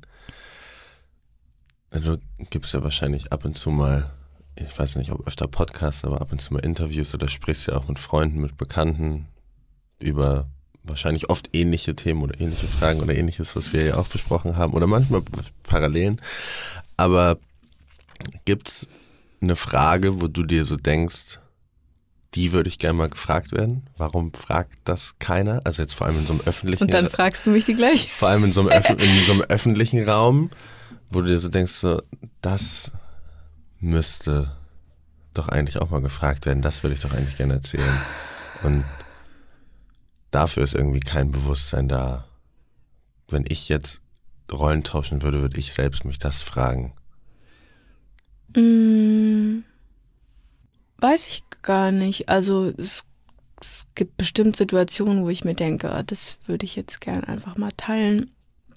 du gibst ja wahrscheinlich ab und zu mal, ich weiß nicht, ob öfter Podcasts, aber ab und zu mal Interviews oder sprichst ja auch mit Freunden, mit Bekannten über wahrscheinlich oft ähnliche Themen oder ähnliche Fragen oder ähnliches, was wir ja auch besprochen haben oder manchmal Parallelen. Aber gibt's eine Frage, wo du dir so denkst, die würde ich gerne mal gefragt werden? Warum fragt das keiner? Also jetzt vor allem in so einem öffentlichen...
Und dann fragst du mich die gleich?
Vor allem in so einem, Öff- in so einem öffentlichen Raum, wo du dir so denkst, so, das müsste doch eigentlich auch mal gefragt werden. Das will ich doch eigentlich gerne erzählen. Und dafür ist irgendwie kein Bewusstsein da. Wenn ich jetzt Rollen tauschen würde, würde ich selbst mich das fragen.
Hm, weiß ich gar nicht. Also es, es gibt bestimmt Situationen, wo ich mir denke, das würde ich jetzt gern einfach mal teilen.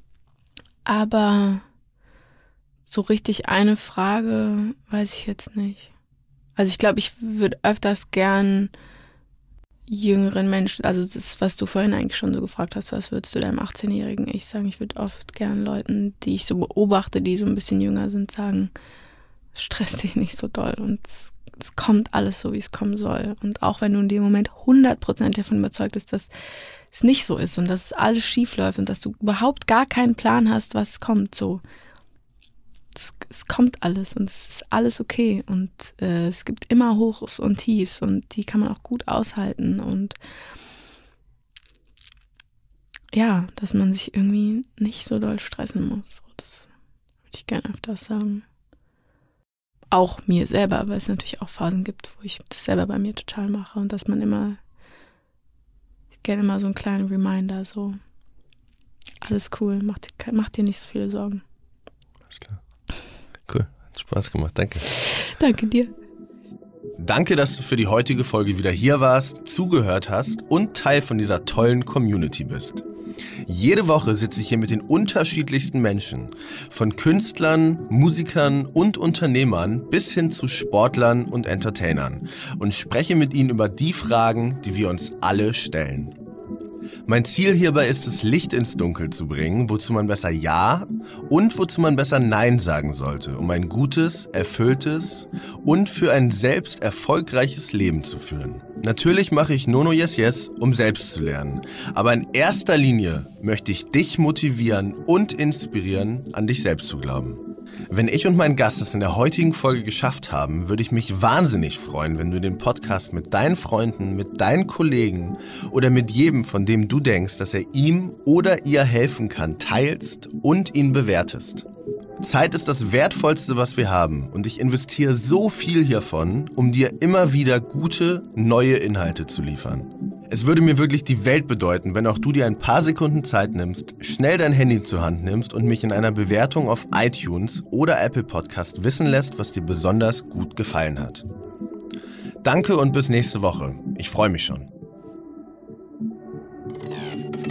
Aber so richtig eine Frage weiß ich jetzt nicht. Also ich glaube, ich würde öfters gern jüngeren Menschen, also das, was du vorhin eigentlich schon so gefragt hast, was würdest du deinem achtzehnjährigen Ich sagen? Ich würde oft gern Leuten, die ich so beobachte, die so ein bisschen jünger sind, sagen, stress dich nicht so doll und es, es kommt alles so, wie es kommen soll. Und auch wenn du in dem Moment hundert Prozent davon überzeugt bist, dass es nicht so ist und dass alles schief läuft und dass du überhaupt gar keinen Plan hast, was kommt, so. Es, es kommt alles und es ist alles okay und äh, es gibt immer Hochs und Tiefs und die kann man auch gut aushalten und ja, dass man sich irgendwie nicht so doll stressen muss. Das würde ich gerne öfters sagen. Auch mir selber, weil es natürlich auch Phasen gibt, wo ich das selber bei mir total mache und dass man immer, ich gerne immer so einen kleinen Reminder, so alles cool, mach dir, mach dir nicht so viele Sorgen.
Alles klar. Cool, hat Spaß gemacht, danke.
Danke dir.
Danke, dass du für die heutige Folge wieder hier warst, zugehört hast und Teil von dieser tollen Community bist. Jede Woche sitze ich hier mit den unterschiedlichsten Menschen, von Künstlern, Musikern und Unternehmern bis hin zu Sportlern und Entertainern und spreche mit ihnen über die Fragen, die wir uns alle stellen. Mein Ziel hierbei ist es, Licht ins Dunkel zu bringen, wozu man besser Ja und wozu man besser Nein sagen sollte, um ein gutes, erfülltes und für ein selbst erfolgreiches Leben zu führen. Natürlich mache ich Nono Yes Yes, um selbst zu lernen, aber in erster Linie möchte ich dich motivieren und inspirieren, an dich selbst zu glauben. Wenn ich und mein Gast es in der heutigen Folge geschafft haben, würde ich mich wahnsinnig freuen, wenn du den Podcast mit deinen Freunden, mit deinen Kollegen oder mit jedem, von dem du denkst, dass er ihm oder ihr helfen kann, teilst und ihn bewertest. Zeit ist das Wertvollste, was wir haben, und ich investiere so viel hiervon, um dir immer wieder gute, neue Inhalte zu liefern. Es würde mir wirklich die Welt bedeuten, wenn auch du dir ein paar Sekunden Zeit nimmst, schnell dein Handy zur Hand nimmst und mich in einer Bewertung auf iTunes oder Apple Podcast wissen lässt, was dir besonders gut gefallen hat. Danke und bis nächste Woche. Ich freue mich schon.